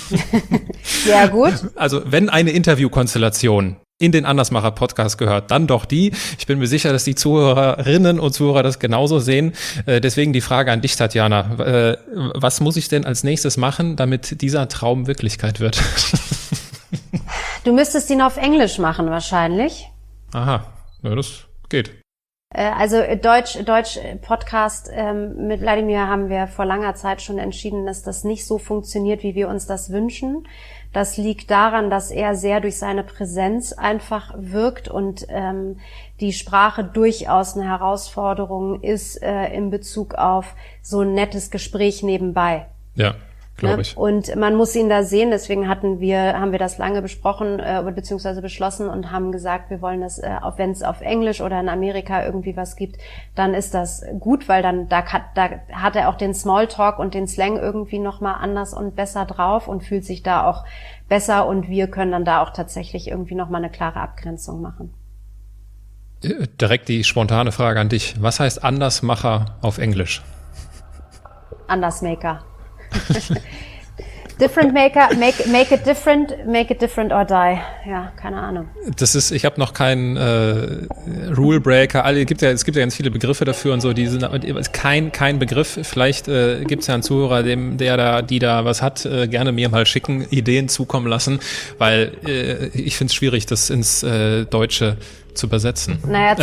Speaker 1: Ja, gut.
Speaker 3: Also wenn eine Interviewkonstellation in den Andersmacher-Podcast gehört, dann doch die. Ich bin mir sicher, dass die Zuhörerinnen und Zuhörer das genauso sehen. Deswegen die Frage an dich, Tatjana. Was muss ich denn als nächstes machen, damit dieser Traum Wirklichkeit wird?
Speaker 1: Du müsstest ihn auf Englisch machen wahrscheinlich.
Speaker 3: Aha, ja, das geht.
Speaker 1: Also Deutsch Podcast mit Wladimir haben wir vor langer Zeit schon entschieden, dass das nicht so funktioniert, wie wir uns das wünschen. Das liegt daran, dass er sehr durch seine Präsenz einfach wirkt und die Sprache durchaus eine Herausforderung ist in Bezug auf so ein nettes Gespräch nebenbei.
Speaker 3: Ja, glaube ich.
Speaker 1: Und man muss ihn da sehen, deswegen haben wir das lange besprochen beziehungsweise beschlossen und haben gesagt, wir wollen das, wenn es auf Englisch oder in Amerika irgendwie was gibt, dann ist das gut, weil dann da hat er auch den Smalltalk und den Slang irgendwie nochmal anders und besser drauf und fühlt sich da auch besser und wir können dann da auch tatsächlich irgendwie nochmal eine klare Abgrenzung machen.
Speaker 3: Direkt die spontane Frage an dich. Was heißt Andersmacher auf Englisch?
Speaker 1: Andersmaker. Different maker, make it different or die. Ja, keine Ahnung.
Speaker 3: Ich habe noch keinen Rule Breaker. Es gibt ja ganz viele Begriffe dafür und so. Die sind kein Begriff. Vielleicht gibt's ja einen Zuhörer, die da was hat, gerne mir mal schicken, Ideen zukommen lassen, weil ich finde es schwierig, das ins Deutsche zu übersetzen.
Speaker 1: Naja,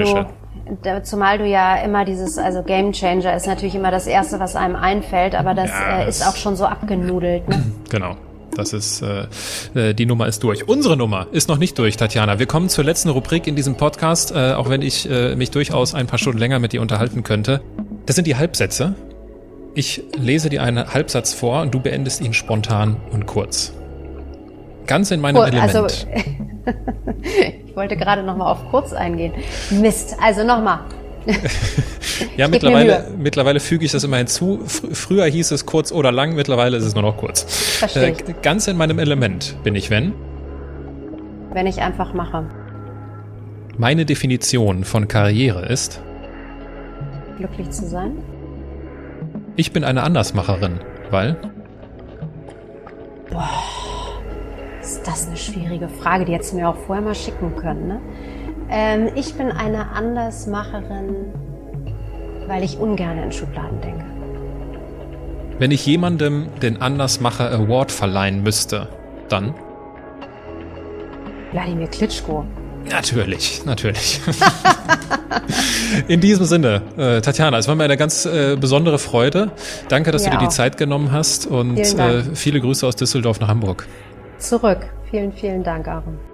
Speaker 1: zumal du ja immer also Game Changer ist natürlich immer das Erste, was einem einfällt, aber das ist auch schon so abgenudelt, ne?
Speaker 3: Genau. Das ist, die Nummer ist durch. Unsere Nummer ist noch nicht durch, Tatjana. Wir kommen zur letzten Rubrik in diesem Podcast, auch wenn ich mich durchaus ein paar Stunden länger mit dir unterhalten könnte. Das sind die Halbsätze. Ich lese dir einen Halbsatz vor und du beendest ihn spontan und kurz. Ganz in meinem Element.
Speaker 1: Also, ich wollte gerade nochmal auf kurz eingehen. Mist, also nochmal.
Speaker 3: Ja, mittlerweile füge ich das immer hinzu. Früher hieß es kurz oder lang, mittlerweile ist es nur noch kurz.
Speaker 1: Verstehe ich.
Speaker 3: Ganz in meinem Element bin ich, wenn
Speaker 1: ich einfach mache.
Speaker 3: Meine Definition von Karriere ist
Speaker 1: glücklich zu sein.
Speaker 3: Ich bin eine Andersmacherin, weil
Speaker 1: Ist das eine schwierige Frage, die hättest du mir auch vorher mal schicken können, ne? Ich bin eine Andersmacherin, weil ich ungern in Schubladen denke.
Speaker 3: Wenn ich jemandem den Andersmacher Award verleihen müsste, dann
Speaker 1: Wladimir Klitschko.
Speaker 3: Natürlich. In diesem Sinne, Tatjana, es war mir eine ganz besondere Freude. Danke, dass du dir die Zeit genommen hast und viele Grüße aus Düsseldorf nach Hamburg.
Speaker 1: Zurück. Vielen, vielen Dank, Aaron.